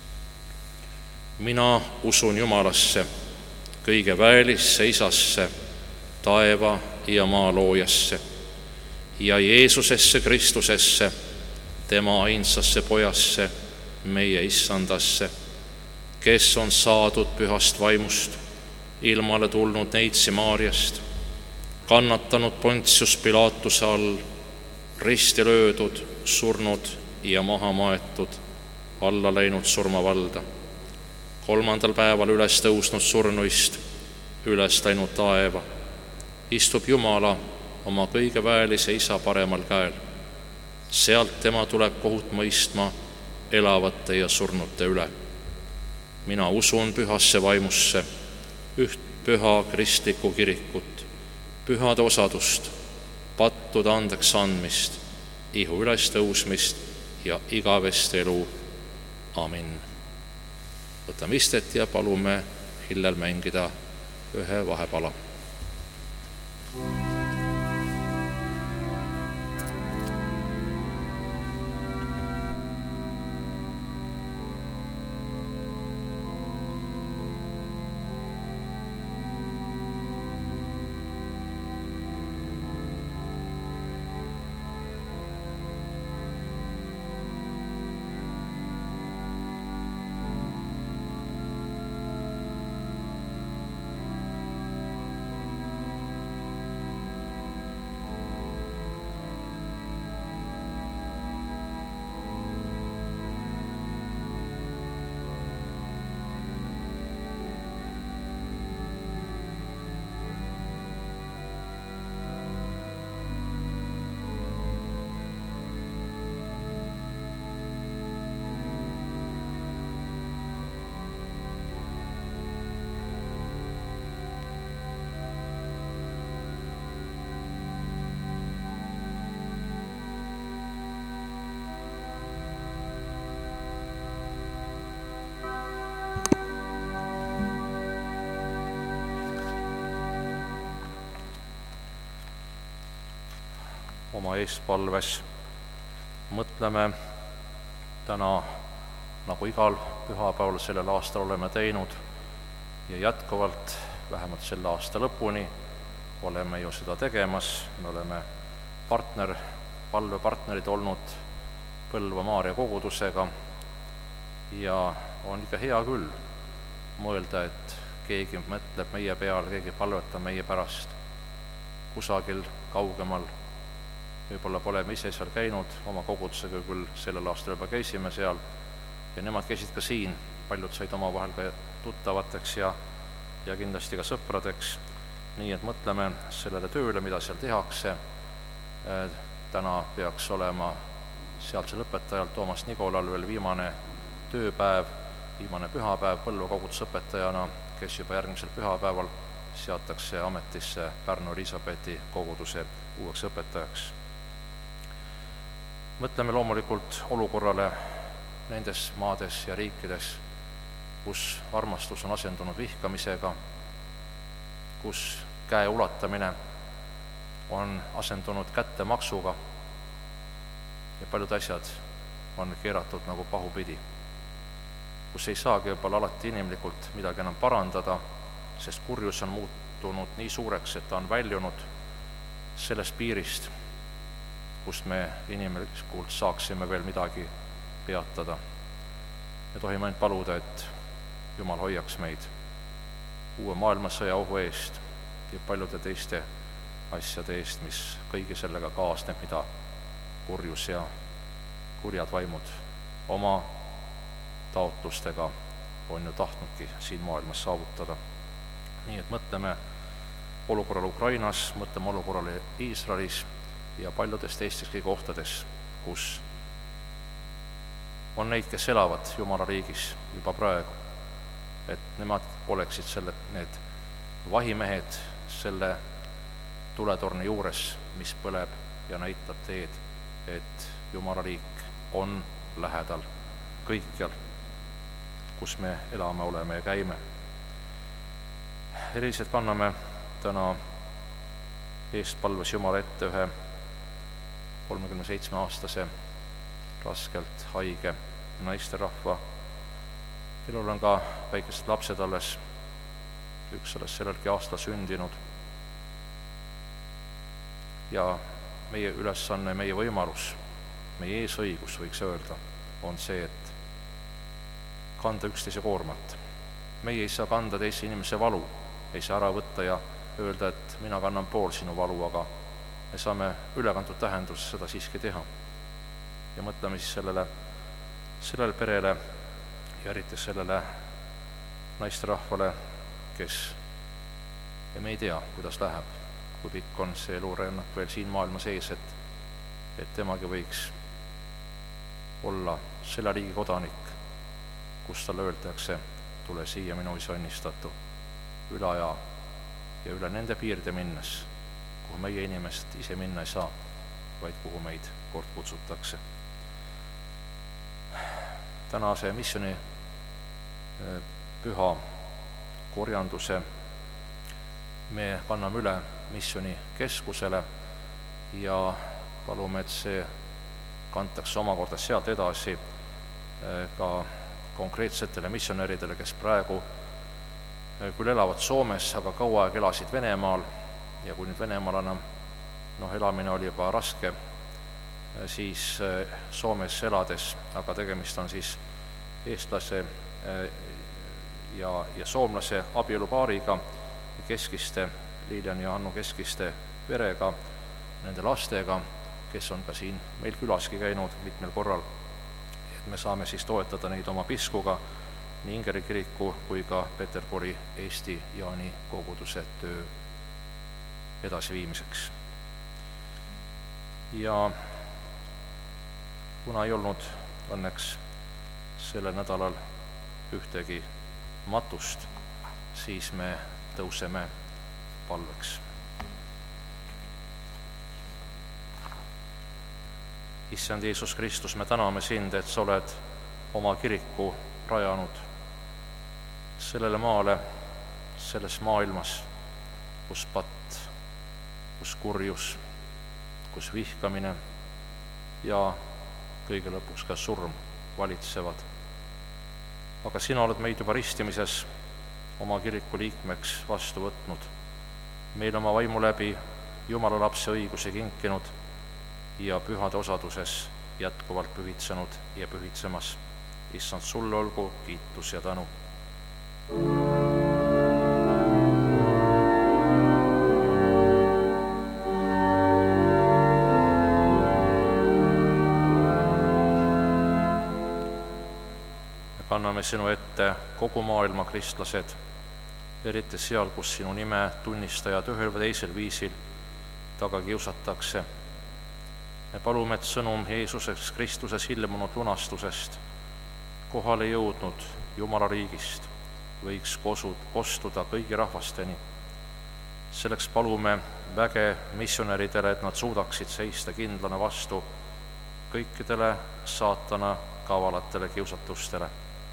B: Mina usun Jumalasse, kõige väelisse Isasse, taeva ja maa loojasse ja Jeesusesse Kristusesse, tema ainsasse pojasse, meie issandasse, kes on saadud pühast vaimust, ilmale tulnud neitsi Maarjast, kannatanud Pontius Pilatuse all, risti löödud, surnud ja maha maetud, alla läinud surmavalda, kolmandal päeval üles tõusnud surnuist, üles läinud taeva, istub Jumala oma kõige väelise Isa paremal käel. Sealt tema tuleb kohut mõistma elavate ja surnute üle. Mina usun pühasse vaimusse, üht püha kristlikku kirikut, pühade osadust, pattude andeks andmist, ihu üles tõusmist ja igavest elu. Amin. Võtame istet ja palume Hillel mängida ühe vahepala.
A: oma eestpalves. Mõtleme täna, nagu igal pühapäeval sellel aastal oleme teinud ja jätkuvalt, vähemalt selle aasta lõpuni, oleme ju seda tegemas. Me oleme partner, palvepartnerid olnud Põlva Maarja kogudusega ja on ikka hea küll mõelda, et keegi mõtleb meie peale, keegi palvetab meie pärast kusagil kaugemal. Võib-olla pole me ise seal käinud, oma kogudusega küll sellel aastal juba käisime seal ja nemad käisid ka siin, paljud said oma vahel ka tuttavateks ja, ja kindlasti ka sõpradeks. Nii et mõtleme sellele tööle, mida seal tehakse. Täna peaks olema sealsel õpetajal Toomas Nikolal veel viimane tööpäev, viimane pühapäev Põlva kogudusõpetajana, kes juba järgmisel pühapäeval seatakse ametisse Pärnu Elisabethi koguduse uueks õpetajaks. Mõtleme loomulikult olukorrale nendes maades ja riikides, kus armastus on asendunud vihkamisega, kus käe ulatamine on asendunud kättemaksuga ja paljud asjad on keeratud nagu pahupidi, kus ei saagi võib-olla alati inimlikult midagi enam parandada, sest kurjus on muutunud nii suureks, et ta on väljunud sellest piirist, kust me inimlikult saaksime veel midagi peatada. Me tohime ainult paluda, et Jumal hoiaks meid uue maailmasõja ohu eest ja paljude teiste asjade eest, mis kõigi sellega kaasneb, mida kurjus ja kurjad vaimud oma taotlustega on ju tahtnudki siin maailmas saavutada. Nii et mõtleme olukorrale Ukrainas, mõtleme olukorrale Iisraelis ja paljudes teisteski kohtades, kus on neid, kes elavad Jumala riigis juba praegu, et nemad oleksid selle, need vahimehed selle tuletorni juures, mis põleb ja näitab teed, et Jumala riik on lähedal kõikjal, kus me elame, oleme ja käime. Eriliselt kanname täna eestpalves Jumala ette ühe kolmekümne seitsme aastase raskelt haige naisterahva, kellel on ka väikesed lapsed alles, üks alles sellelgi aastal sündinud. Ja meie ülesanne, meie võimalus, meie eesõigus, võiks öelda, on see, et kanda üksteise koormat. Meie ei saa kanda teise inimese valu, ei saa ära võtta ja öelda, et mina kannan pool sinu valu, aga me saame ülekantud tähenduses seda siiski teha. Ja mõtleme siis sellele, sellele perele ja eriti sellele naisterahvale, kes ja me ei tea, kuidas läheb, kui pikk on see elurännak veel siin maailma sees, et, et temagi võiks olla selle riigi kodanik, kus talle öeldakse, tule siia minu isa õnnistatu, üle aja ja üle nende piirde minnes, kuhu meie inimest ise minna ei saa, vaid kuhu meid kord kutsutakse. Tänase missiooni püha korjanduse me kanname üle missiooni keskusele ja palume, et see kantakse omakorda sealt edasi ka konkreetsetele missionäridele, kes praegu küll elavad Soomes, aga kaua aeg elasid Venemaal ja kui nüüd Venemaal enam noh, elamine oli juba raske, siis Soomes elades, aga tegemist on siis eestlase ja, ja soomlase abielupaariga, Keskiste, Lilian ja Hannu Keskiste perega, nende lastega, kes on ka siin meil külaski käinud mitmel korral, et me saame siis toetada neid oma piskuga nii Ingeri kiriku kui ka Peterburi Eesti Jaani koguduse töö edasiviimiseks. Ja kuna ei olnud õnneks sellel nädalal ühtegi matust, siis me tõuseme palveks. Issand Jeesus Kristus, me täname sind, et sa oled oma kiriku rajanud sellele maale, selles maailmas, kus patt, kus kurjus, kus vihkamine ja kõige lõpuks ka surm valitsevad. aga sina oled meid juba ristimises oma kiriku liikmeks vastu võtnud, meil oma vaimu läbi Jumala lapse õiguse kinkinud ja pühade osaduses jätkuvalt pühitsenud ja pühitsemas. Issand, sulle olgu kiitus ja tänu. Kanname sinu ette kogu maailma kristlased, eriti seal, kus sinu nime tunnistajad ühel või teisel viisil taga kiusatakse. Me palume, et sõnum Jeesuses Kristuses ilmunud lunastusest, kohale jõudnud Jumala riigist võiks kostuda kõigi rahvasteni. Selleks palume väge missionäridele, et nad suudaksid seista kindlana vastu kõikidele saatana kavalatele kiusatustele.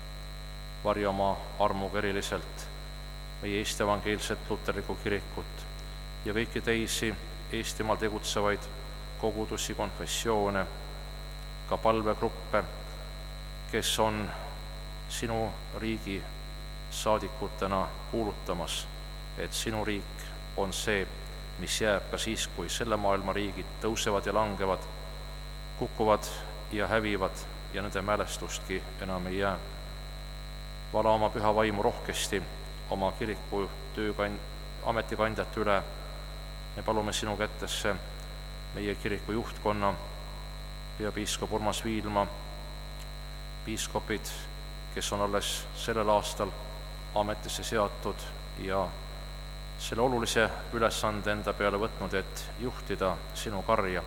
A: Varja oma armuga eriliselt meie Eesti evangeelset luterlikku kirikut ja kõiki teisi Eestimaal tegutsevaid kogudusi, konfessioone, ka palvegruppe, kes on sinu riigi saadikutena kuulutamas, et sinu riik on see, mis jääb ka siis, kui selle maailma riigid tõusevad ja langevad, kukuvad ja hävivad ja nende mälestustki enam ei jää. Vala oma püha vaimu rohkesti oma kiriku töökand- ametikandjate üle. Me palume sinu kätesse meie kiriku juhtkonna, peapiiskop Urmas Viilma, piiskopid, kes on alles sellel aastal ametisse seatud ja selle olulise ülesande enda peale võtnud, et juhtida sinu karja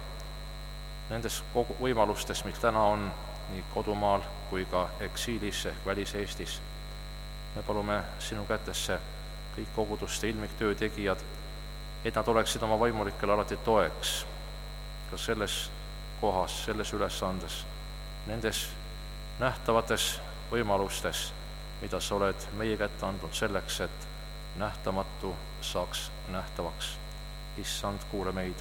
A: nendes võimalustes, mis täna on nii kodumaal kui ka eksiilis ehk välis-Eestis. Me palume sinu kätesse kõik koguduste ilmiktöö tegijad, et nad oleksid oma vaimulikele alati toeks ka selles kohas, selles ülesandes, nendes nähtavates võimalustes, mida sa oled meie kätte andnud selleks, et nähtamatu saaks nähtavaks. Issand, kuule meid.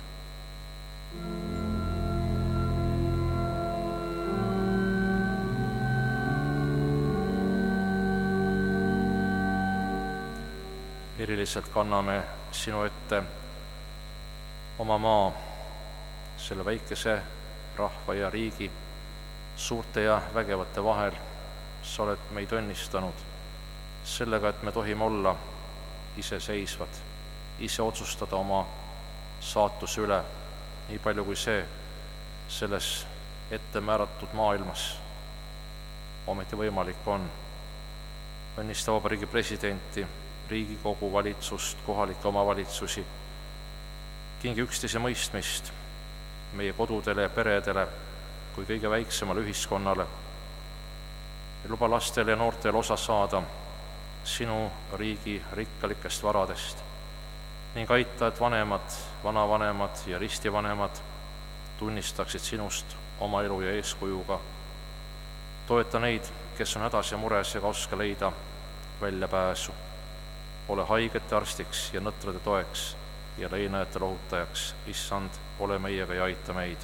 A: Eriliselt kanname sinu ette oma maa, selle väikese rahva ja riigi suurte ja vägevate vahel. Sa oled meid õnnistanud sellega, et me tohime olla iseseisvad, ise otsustada oma saatuse üle, nii palju kui see selles ette määratud maailmas ometi võimalik on. Õnnista Vabariigi presidenti, Riigikogu, valitsust, kohalikke omavalitsusi. Kingi üksteise mõistmist meie kodudele ja peredele kui kõige väiksemale ühiskonnale. Luba lastel ja noortel osa saada sinu riigi rikkalikest varadest ning aita, et vanemad, vanavanemad ja ristivanemad tunnistaksid sinust oma elu ja eeskujuga. Toeta neid, kes on hädas ja mures ega oska leida väljapääsu. Ole haigete arstiks ja nõtrade toeks ja leinajate lohutajaks. Issand, ole meiega ja aita meid.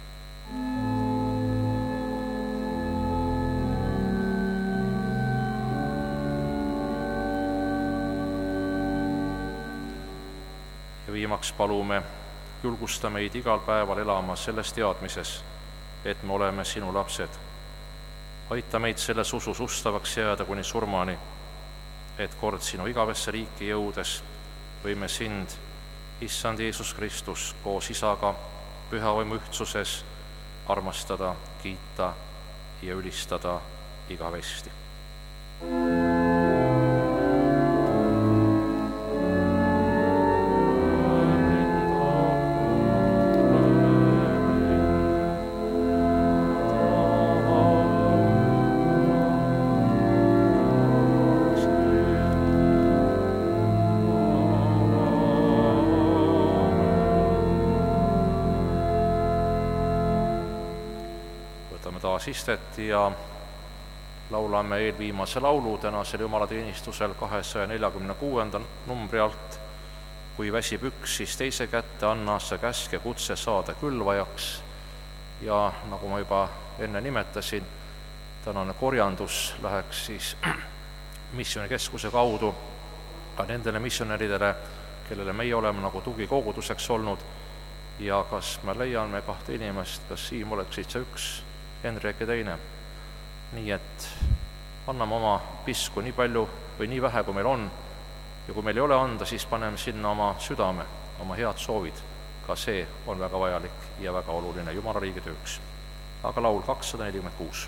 A: Ja viimaks palume, julgusta meid igal päeval elama selles teadmises, et me oleme sinu lapsed. Aita meid selles usus ustavaks jääda kuni surmani, et kord sinu igavesse riiki jõudes võime sind, Issand Jeesus Kristus, koos Isaga püha vaimu ühtsuses armastada, kiita ja ülistada igavesti. Taas istet ja laulame eelviimase laulu tänasel jumalateenistusel kahesaja neljakümne kuuenda numbri alt kui väsib üks, siis teise kätte anna, sa käsk ja kutse saada külvajaks. Ja nagu ma juba enne nimetasin, tänane korjandus läheks siis missionikeskuse kaudu ka nendele missionäridele, kellele meie oleme nagu tugikoguduseks olnud. Ja kas me leiame kahte inimest, kas Siim oleksid see üks, Henrik ja teine. Nii et anname oma pisku nii palju või nii vähe, kui meil on. Ja kui meil ei ole anda, siis paneme sinna oma südame, oma head soovid. Ka see on väga vajalik ja väga oluline Jumala riigi tööks. Aga laul kakssada nelikümmend kuus.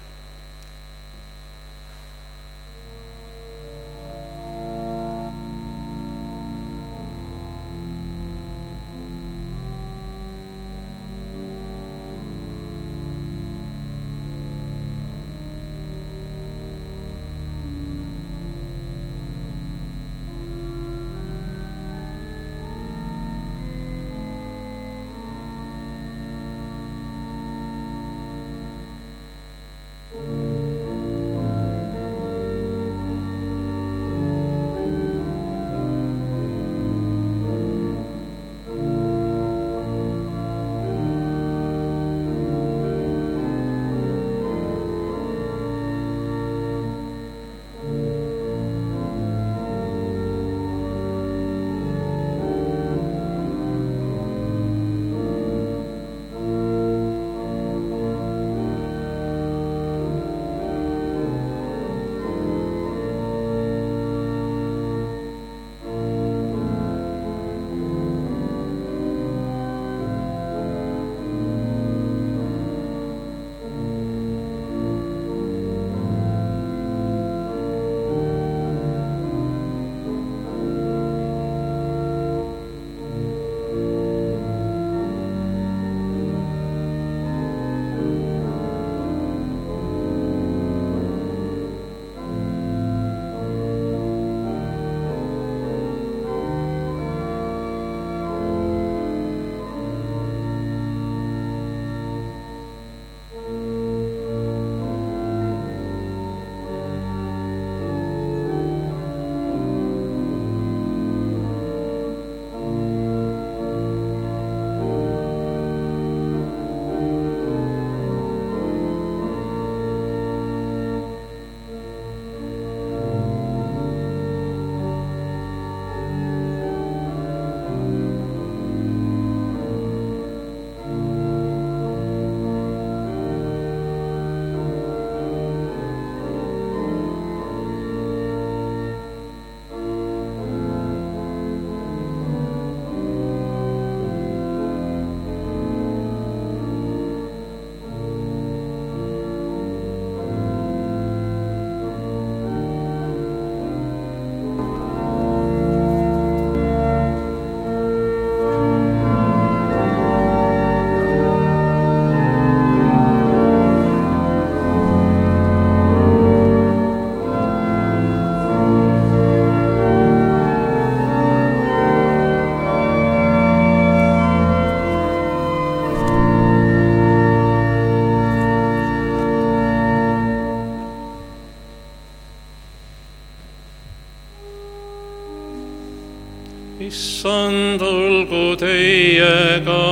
B: Issand olgu teiega.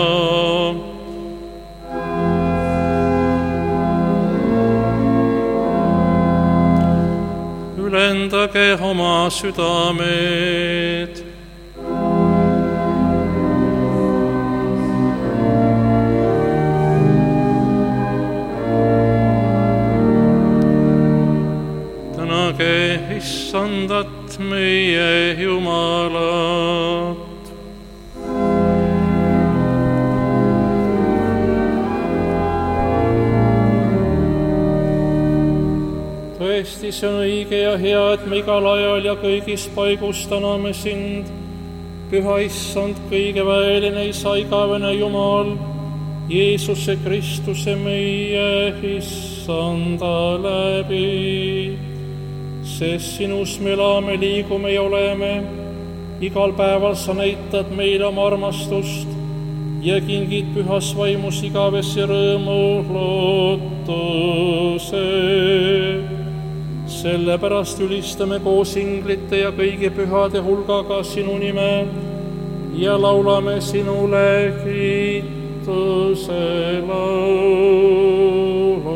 B: Ülendage oma südamed. Tänage Issandat meie Jumalat. Tõesti, see on õige ja hea, et me igal ajal ja kõigis paigus täname sind, Püha Issand, kõigeväeline Isa, igavene Jumal, Jeesuse Kristuse meie Issanda läbi. Sest sinus me elame, liigume ja oleme, igal päeval sa näitad meile oma armastust ja kingid pühas vaimus igavesse rõõmu lootuse. Sellepärast ülistame koos inglite ja kõigi pühade hulgaga sinu nime ja laulame sinule kiituse laulu.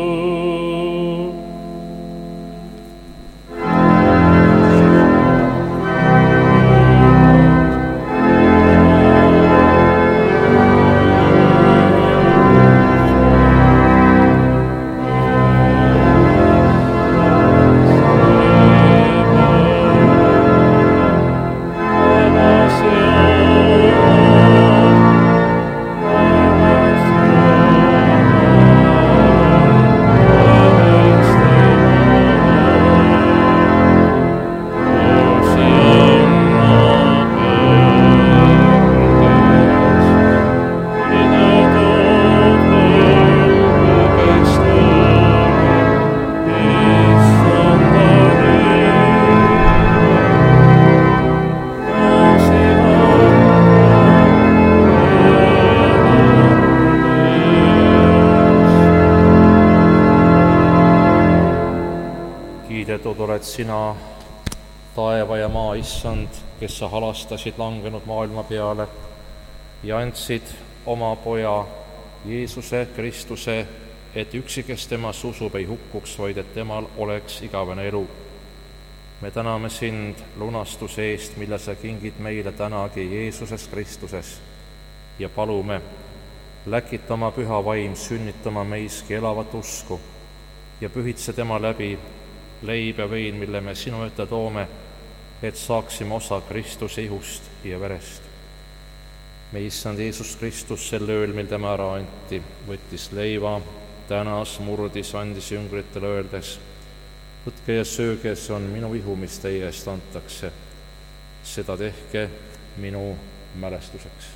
A: oled sina, taeva ja maa issand, kes sa halastasid langenud maailma peale ja andsid oma poja Jeesuse Kristuse, et üksi, kes temas usub, ei hukkuks, vaid et temal oleks igavene elu. Me täname sind lunastuse eest, mille sa kingid meile tänagi Jeesuses Kristuses ja palume, läkita oma püha vaim sünnitama meiski elavat usku ja pühitse tema läbi leib ja vein, mille me sinu ette toome, et saaksime osa Kristuse ihust ja verest. Me issand Jeesus Kristus sel ööl, mil tema ära anti, võttis leiva, tänas, murdis, andis jüngritele öeldes, võtke ja sööge, see on minu ihu, mis teie eest antakse. Seda tehke minu mälestuseks.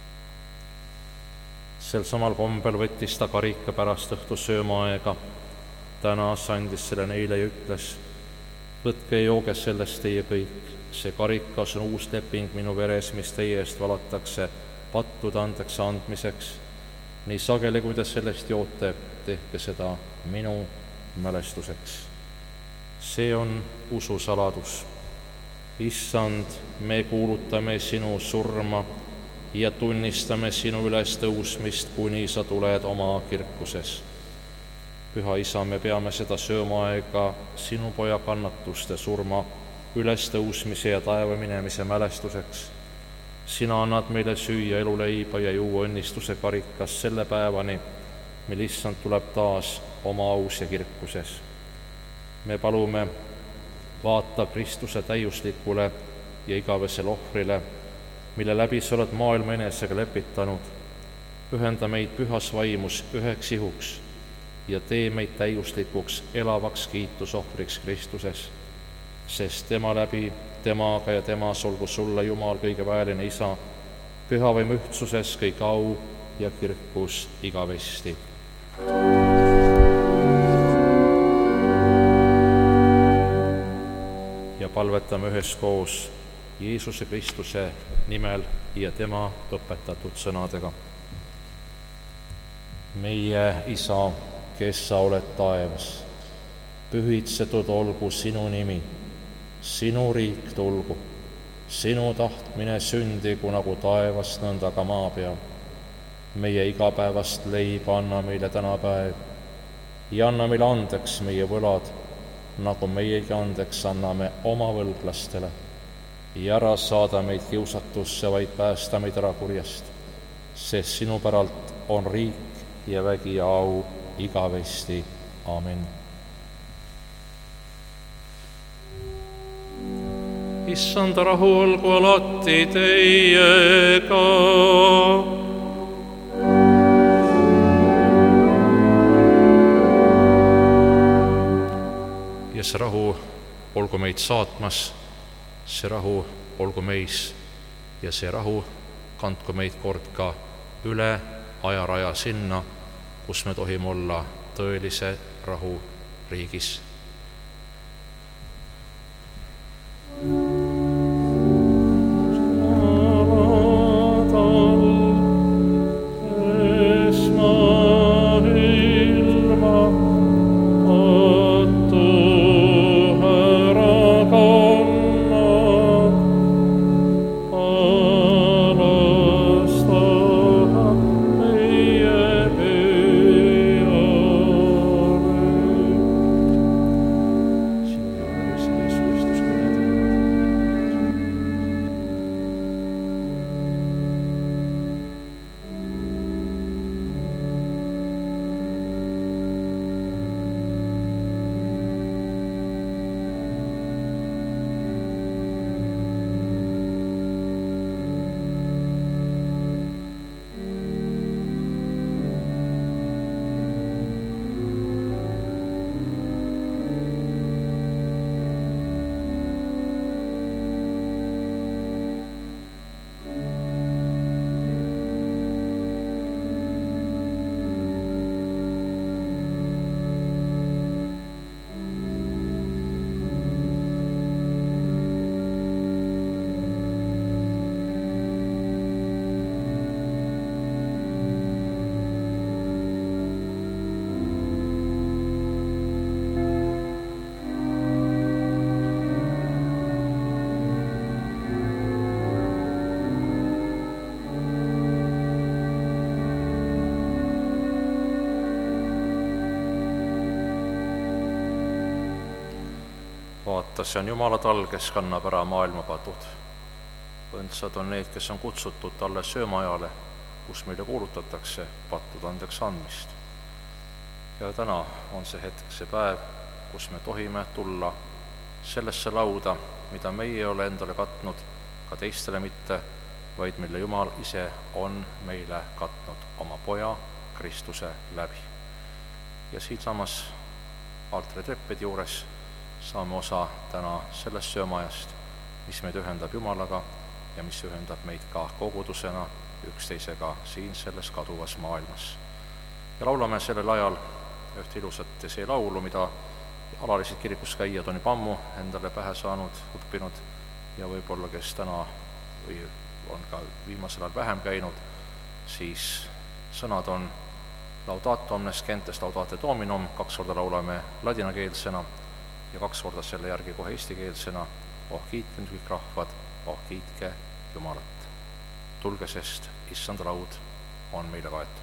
A: Sel samal kombel võttis ta karika pärast õhtu söömaaega, tänas, andis selle neile ja ütles, võtke ja jooge sellest teie kõik. See karikas on uus leping minu veres, mis teie eest valatakse pattude andeks andmiseks. Nii sageli, kui te sellest joote, tehke seda minu mälestuseks. See on ususaladus. Issand, me kuulutame sinu surma ja tunnistame sinu ülestõusmist, kuni sa tuled oma kirkuses. Püha Isa, me peame seda söömaaega sinu poja kannatuste, surma, ülestõusmise ja taeva minemise mälestuseks. Sina annad meile süüa eluleiba ja juua õnnistuse karikas selle päevani, mil issand tuleb taas oma aus ja kirkuses. Me palume, vaata Kristuse täiuslikule ja igavesele ohvrile, mille läbi sa oled maailma enesega lepitanud. Ühenda meid pühas vaimus üheks ihuks ja tee meid täiuslikuks elavaks kiitusohvriks Kristuses, sest tema läbi, temaga ja temas olgu sulle, Jumal, kõige väeline Isa, püha vaim ühtsuses, kõik au ja kirkus igavesti. Ja palvetame üheskoos Jeesuse Kristuse nimel ja tema õpetatud sõnadega. Meie Isa, kes sa oled taevas, pühitsetud olgu sinu nimi, sinu riik tulgu, sinu tahtmine sündigu nagu taevast, nõnda ka maa peal. Meie igapäevast leiba anna meile tänapäev ja anna meile andeks meie võlad, nagu meiegi andeks anname oma võlglastele. Ja ära saada meid kiusatusse, vaid päästa meid ära kurjast, sest sinu päralt on riik ja vägi ja au igavesti. Amen. Issanda rahu olgu alati teiega. Ja see rahu olgu meid saatmas, see rahu olgu meis ja see rahu kandku meid kord ka üle ajaraja sinna, kus me tohime olla tõelise rahu riigis.
B: Oh
A: vaata, see on Jumala tall, kes kannab ära maailma padud. Õndsad on need, kes on kutsutud talle söömaajale, kus meile kuulutatakse pattude andeks andmist. Ja täna on see hetk, see päev, kus me tohime tulla sellesse lauda, mida meie ei ole endale katnud, ka teistele mitte, vaid mille Jumal ise on meile katnud oma poja Kristuse läbi. Ja siinsamas altreteppede juures saame osa täna sellest söömaajast, mis meid ühendab Jumalaga ja mis ühendab meid ka kogudusena üksteisega siin selles kaduvas maailmas. Ja laulame sellel ajal ühte ilusat see laulu, mida alalised kirikus käijad on juba ammu endale pähe saanud, õppinud ja võib-olla, kes täna või on ka viimasel ajal vähem käinud, siis sõnad on Laudato omnes gentes laudate dominum, kaks korda laulame ladinakeelsena ja kaks korda selle järgi kohe eestikeelsena. Oh kiitke nüüd kõik rahvad, oh kiitke Jumalat. Tulge, sest issanda laud on meile kaetud.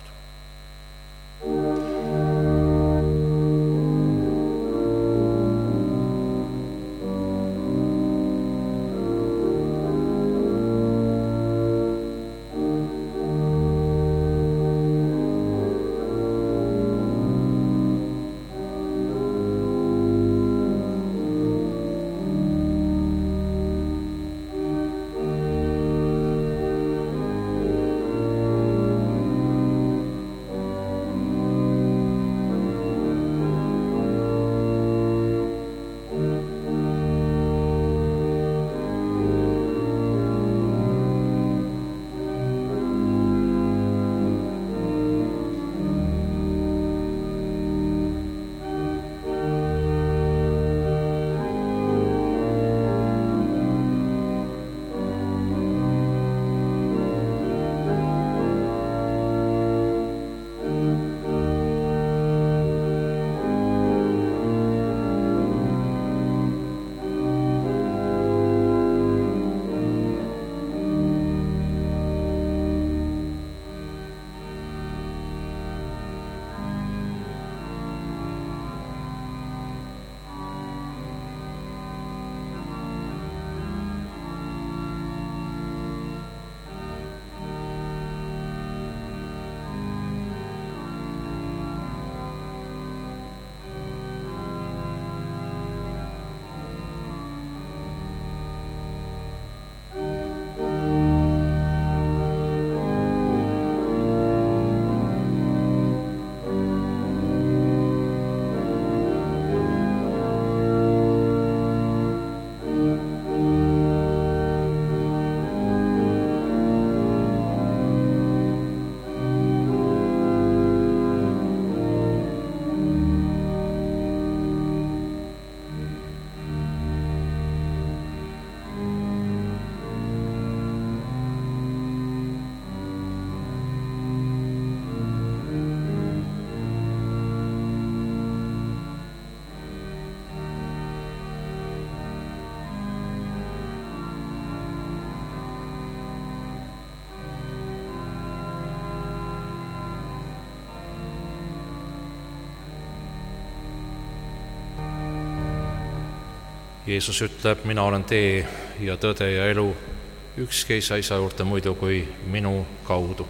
B: Jeesus ütleb, mina olen tee ja tõde ja elu, ükski ei saa isa juurde muidu kui minu kaudu.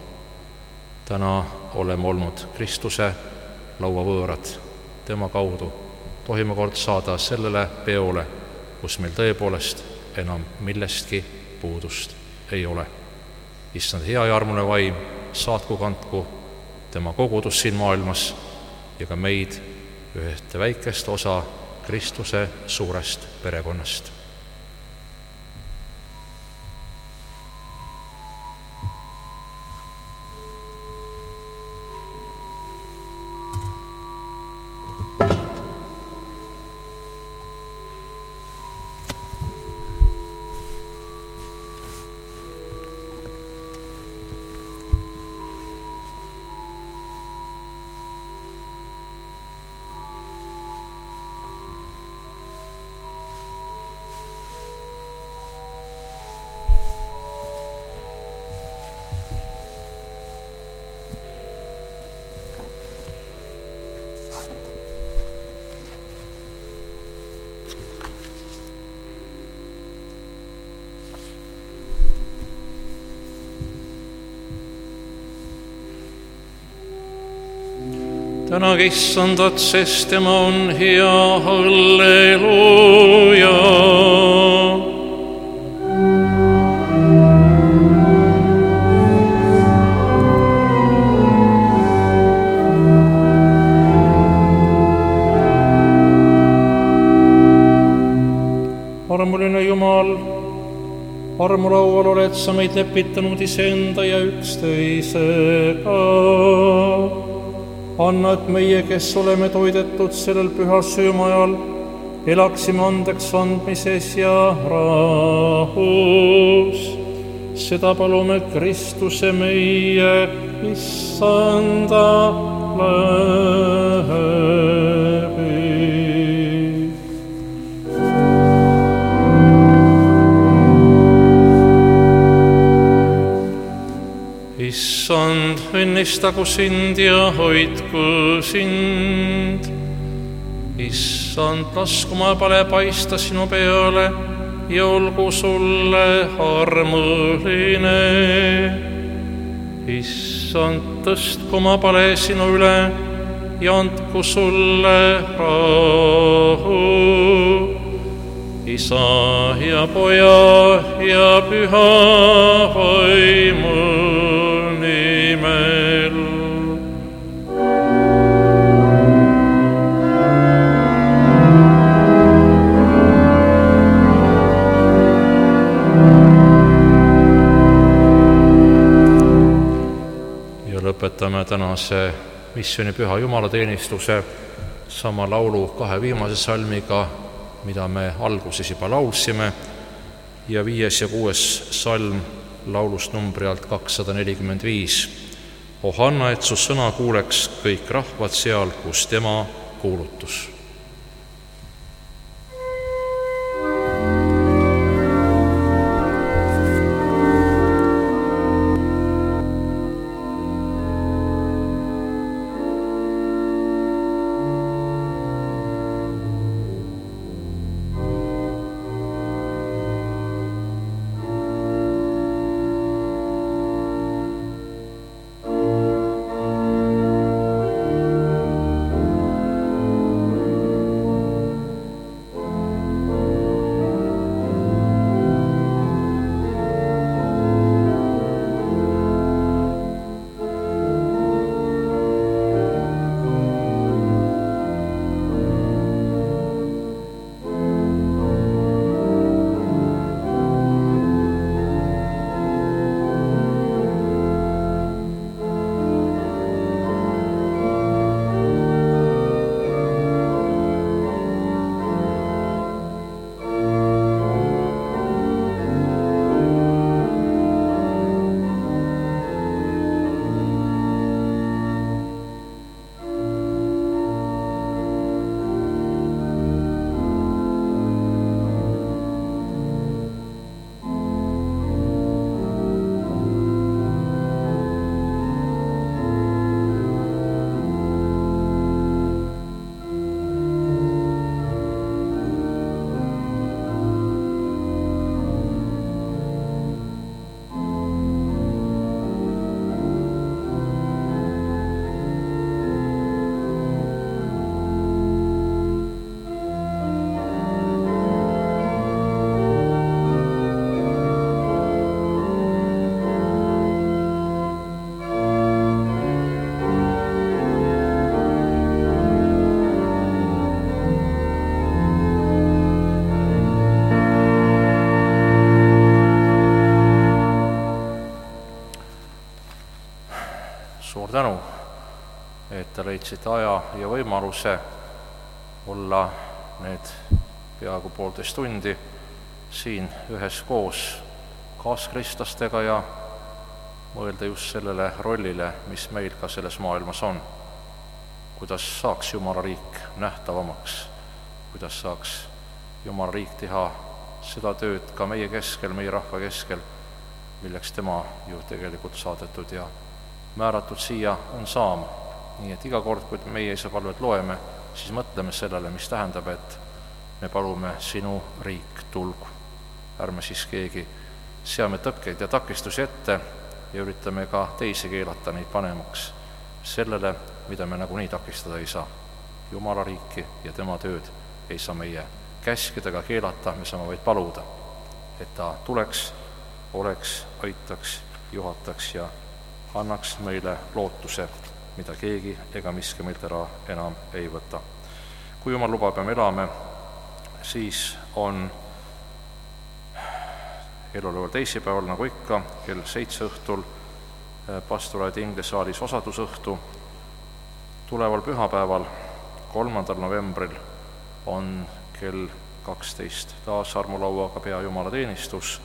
B: Täna oleme olnud Kristuse lauavõõrad, tema kaudu tohime kord saada sellele peole, kus meil tõepoolest enam millestki puudust ei ole. Issand hea ja armune vaim, saatku kandku tema kogudus siin maailmas ja ka meid ühte väikest osa Kristuse suurest perekonnast. tänage Issandat, sest tema on hea, halleluuja. Armuline Jumal, armulaual oled sa meid lepitanud iseenda ja üksteisega. Anna, et meie, kes oleme toidetud sellel pühal söömajal, elaksime andeks andmises ja rahus. Seda palume Kristuse meie Issanda läbi. Issand, õnnistagu sind ja hoidku sind. Issand, lasku oma pale paista sinu peale ja olgu sulle armuline. Issand, tõstku oma pale sinu üle ja andku sulle rahu. Isa ja Poja ja Püha Vaimu nimel. Ja lõpetame tänase missioonipüha jumalateenistuse sama laulu kahe viimase salmiga, mida me alguses juba laulsime, ja viies ja kuues salm laulust numbri alt kakssada nelikümmend viis. Oh anna, et su sõna kuuleks kõik rahvad seal, kus tema kuulutus. Tänu, et te leidsite aja ja võimaluse olla need peaaegu poolteist tundi siin üheskoos kaaskristlastega ja mõelda just sellele rollile, mis meil ka selles maailmas on. Kuidas saaks Jumala riik nähtavamaks, kuidas saaks Jumala riik teha seda tööd ka meie keskel, meie rahva keskel, milleks tema ju tegelikult saadetud ja määratud siia on saama. Nii et iga kord, kui meie Isa palvet loeme, siis mõtleme sellele, mis tähendab, et me palume sinu riik tulgu. Ärme siis keegi seame tõkkeid ja takistusi ette ja üritame ka teisi keelata neid panemaks sellele,
A: mida me nagunii takistada ei saa. Jumala riiki ja tema tööd ei saa meie käskida ega keelata, me saame vaid paluda, et ta tuleks, oleks, aitaks, juhataks ja annaks meile lootuse, mida keegi ega miski meilt ära enam ei võta. Kui Jumal lubab ja me elame, siis on eluleval teisipäeval, nagu ikka, kell seitse õhtul pastoraadi inglesaalis osadusõhtu. Tuleval pühapäeval, kolmandal novembril on kell kaksteist taas armulauaga pea Jumala teenistus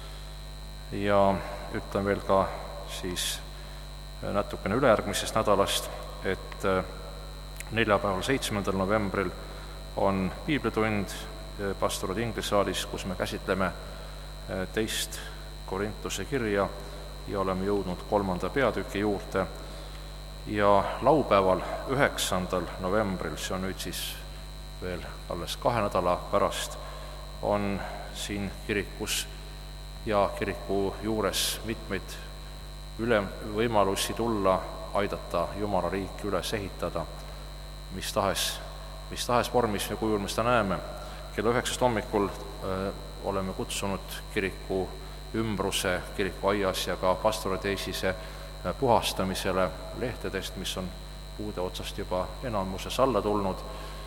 A: ja ütlen veel ka siis natukene ülejärgmisest nädalast, et neljapäeval, seitsmendal novembril on piiblitund pastoraadi inglesaalis, kus me käsitleme teist Korintuse kirja ja oleme jõudnud kolmanda peatüki juurde. Ja laupäeval, üheksandal novembril, see on nüüd siis veel alles kahe nädala pärast, on siin kirikus ja kiriku juures mitmeid üle võimalusi tulla, aidata Jumala riiki üles ehitada, mis tahes, mis tahes vormis ja kujul me seda näeme. Kella üheksast hommikul öö, oleme kutsunud kiriku ümbruse, kiriku aias ja ka pastoraadi esise puhastamisele lehtedest, mis on puude otsast juba enamuses alla tulnud,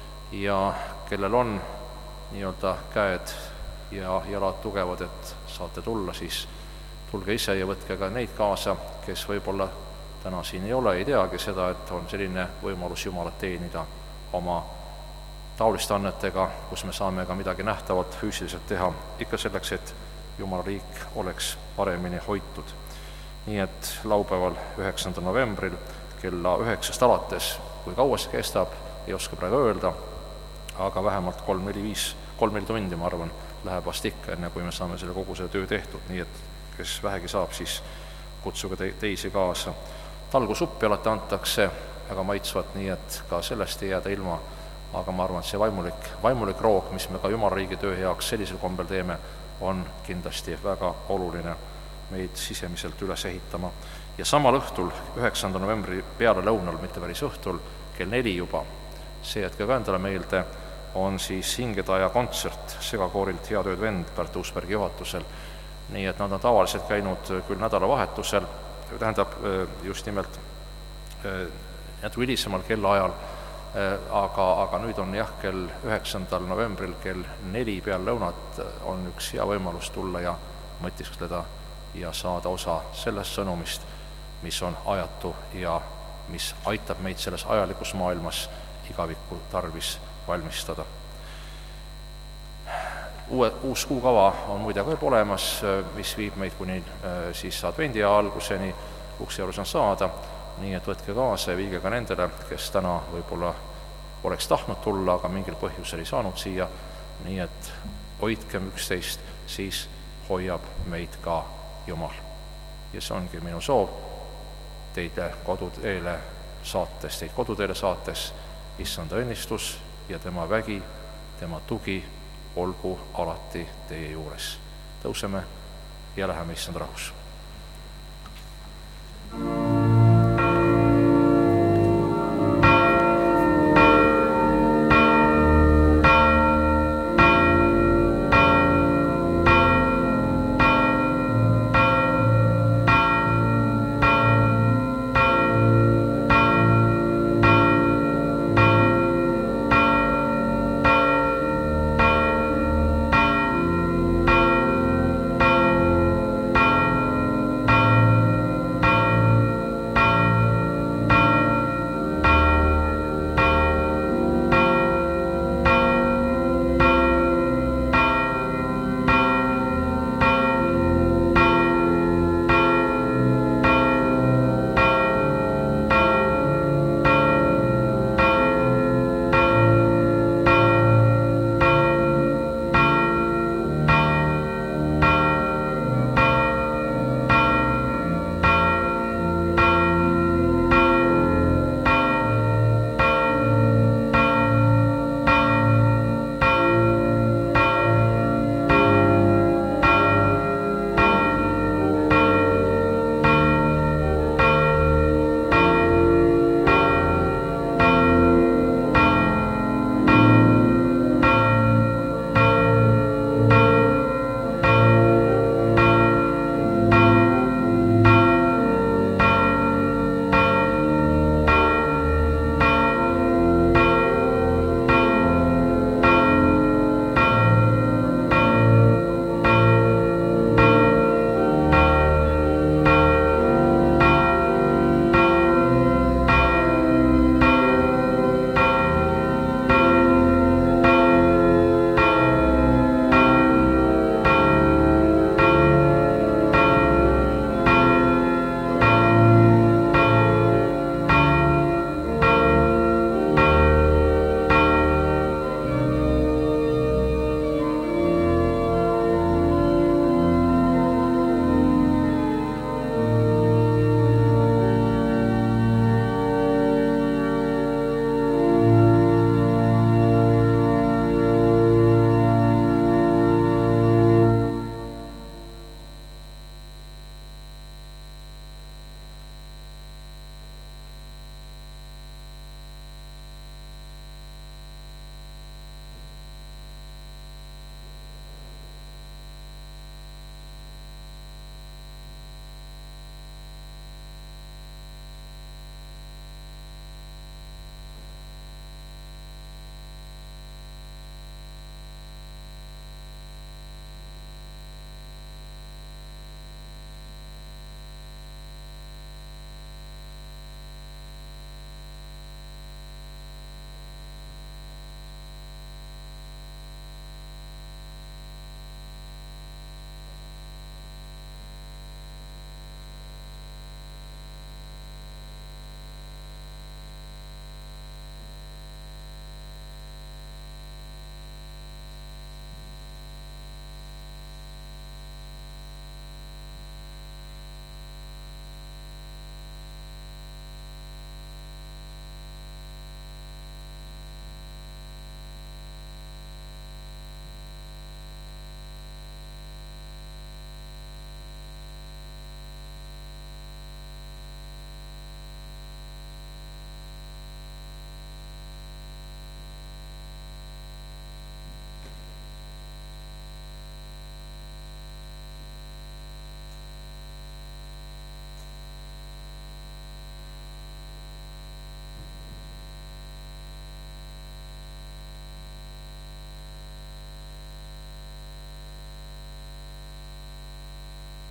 A: ja kellel on nii-öelda käed ja jalad tugevad, et saate tulla, siis tulge ise ja võtke ka neid kaasa, kes võib-olla täna siin ei ole, ei teagi seda, et on selline võimalus Jumalat teenida oma taoliste annetega, kus me saame ka midagi nähtavalt füüsiliselt teha, ikka selleks, et Jumala riik oleks paremini hoitud. Nii et laupäeval, üheksandal novembril kella üheksast alates, kui kaua see kestab, ei oska praegu öelda, aga vähemalt kolm, neli, viis, kolm, neli tundi, ma arvan, läheb vast ikka, enne kui me saame selle kogu selle töö tehtud, nii et kes vähegi saab, siis kutsuge te teisi kaasa. Talgusuppi alati antakse väga maitsvat, nii et ka sellest ei jääda ilma, aga ma arvan, et see vaimulik, vaimulik roog, mis me ka Jumala riigi töö heaks sellisel kombel teeme, on kindlasti väga oluline meid sisemiselt üles ehitama. Ja samal õhtul, üheksandal novembri peale lõunal, mitte päris õhtul, kell neli juba, see jätke ka endale meelde, on siis hingedaja kontsert segakoorilt Hea tööd vend Pärt Uusbergi juhatusel. Nii et nad on tavaliselt käinud küll nädalavahetusel, tähendab just nimelt jätu hilisemal kellaajal, aga, aga nüüd on jah, kell üheksandal novembril kell neli peal lõunat on üks hea võimalus tulla ja mõtiskleda ja saada osa sellest sõnumist, mis on ajatu ja mis aitab meid selles ajalikus maailmas igavikku tarvis valmistada. Uue, uus kuukava on muide ka olemas, mis viib meid kuni siis advendi alguseni, ukse juures on saada, nii et võtke kaasa ja viige ka nendele, kes täna võib-olla oleks tahtnud tulla, aga mingil põhjusel ei saanud siia, nii et hoidkem üksteist, siis hoiab meid ka Jumal. Ja see ongi minu soov teile koduteele saates, teid koduteele saates, issanda õnnistus ja tema vägi, tema tugi olgu alati teie juures. Tõuseme ja läheme issand rahus.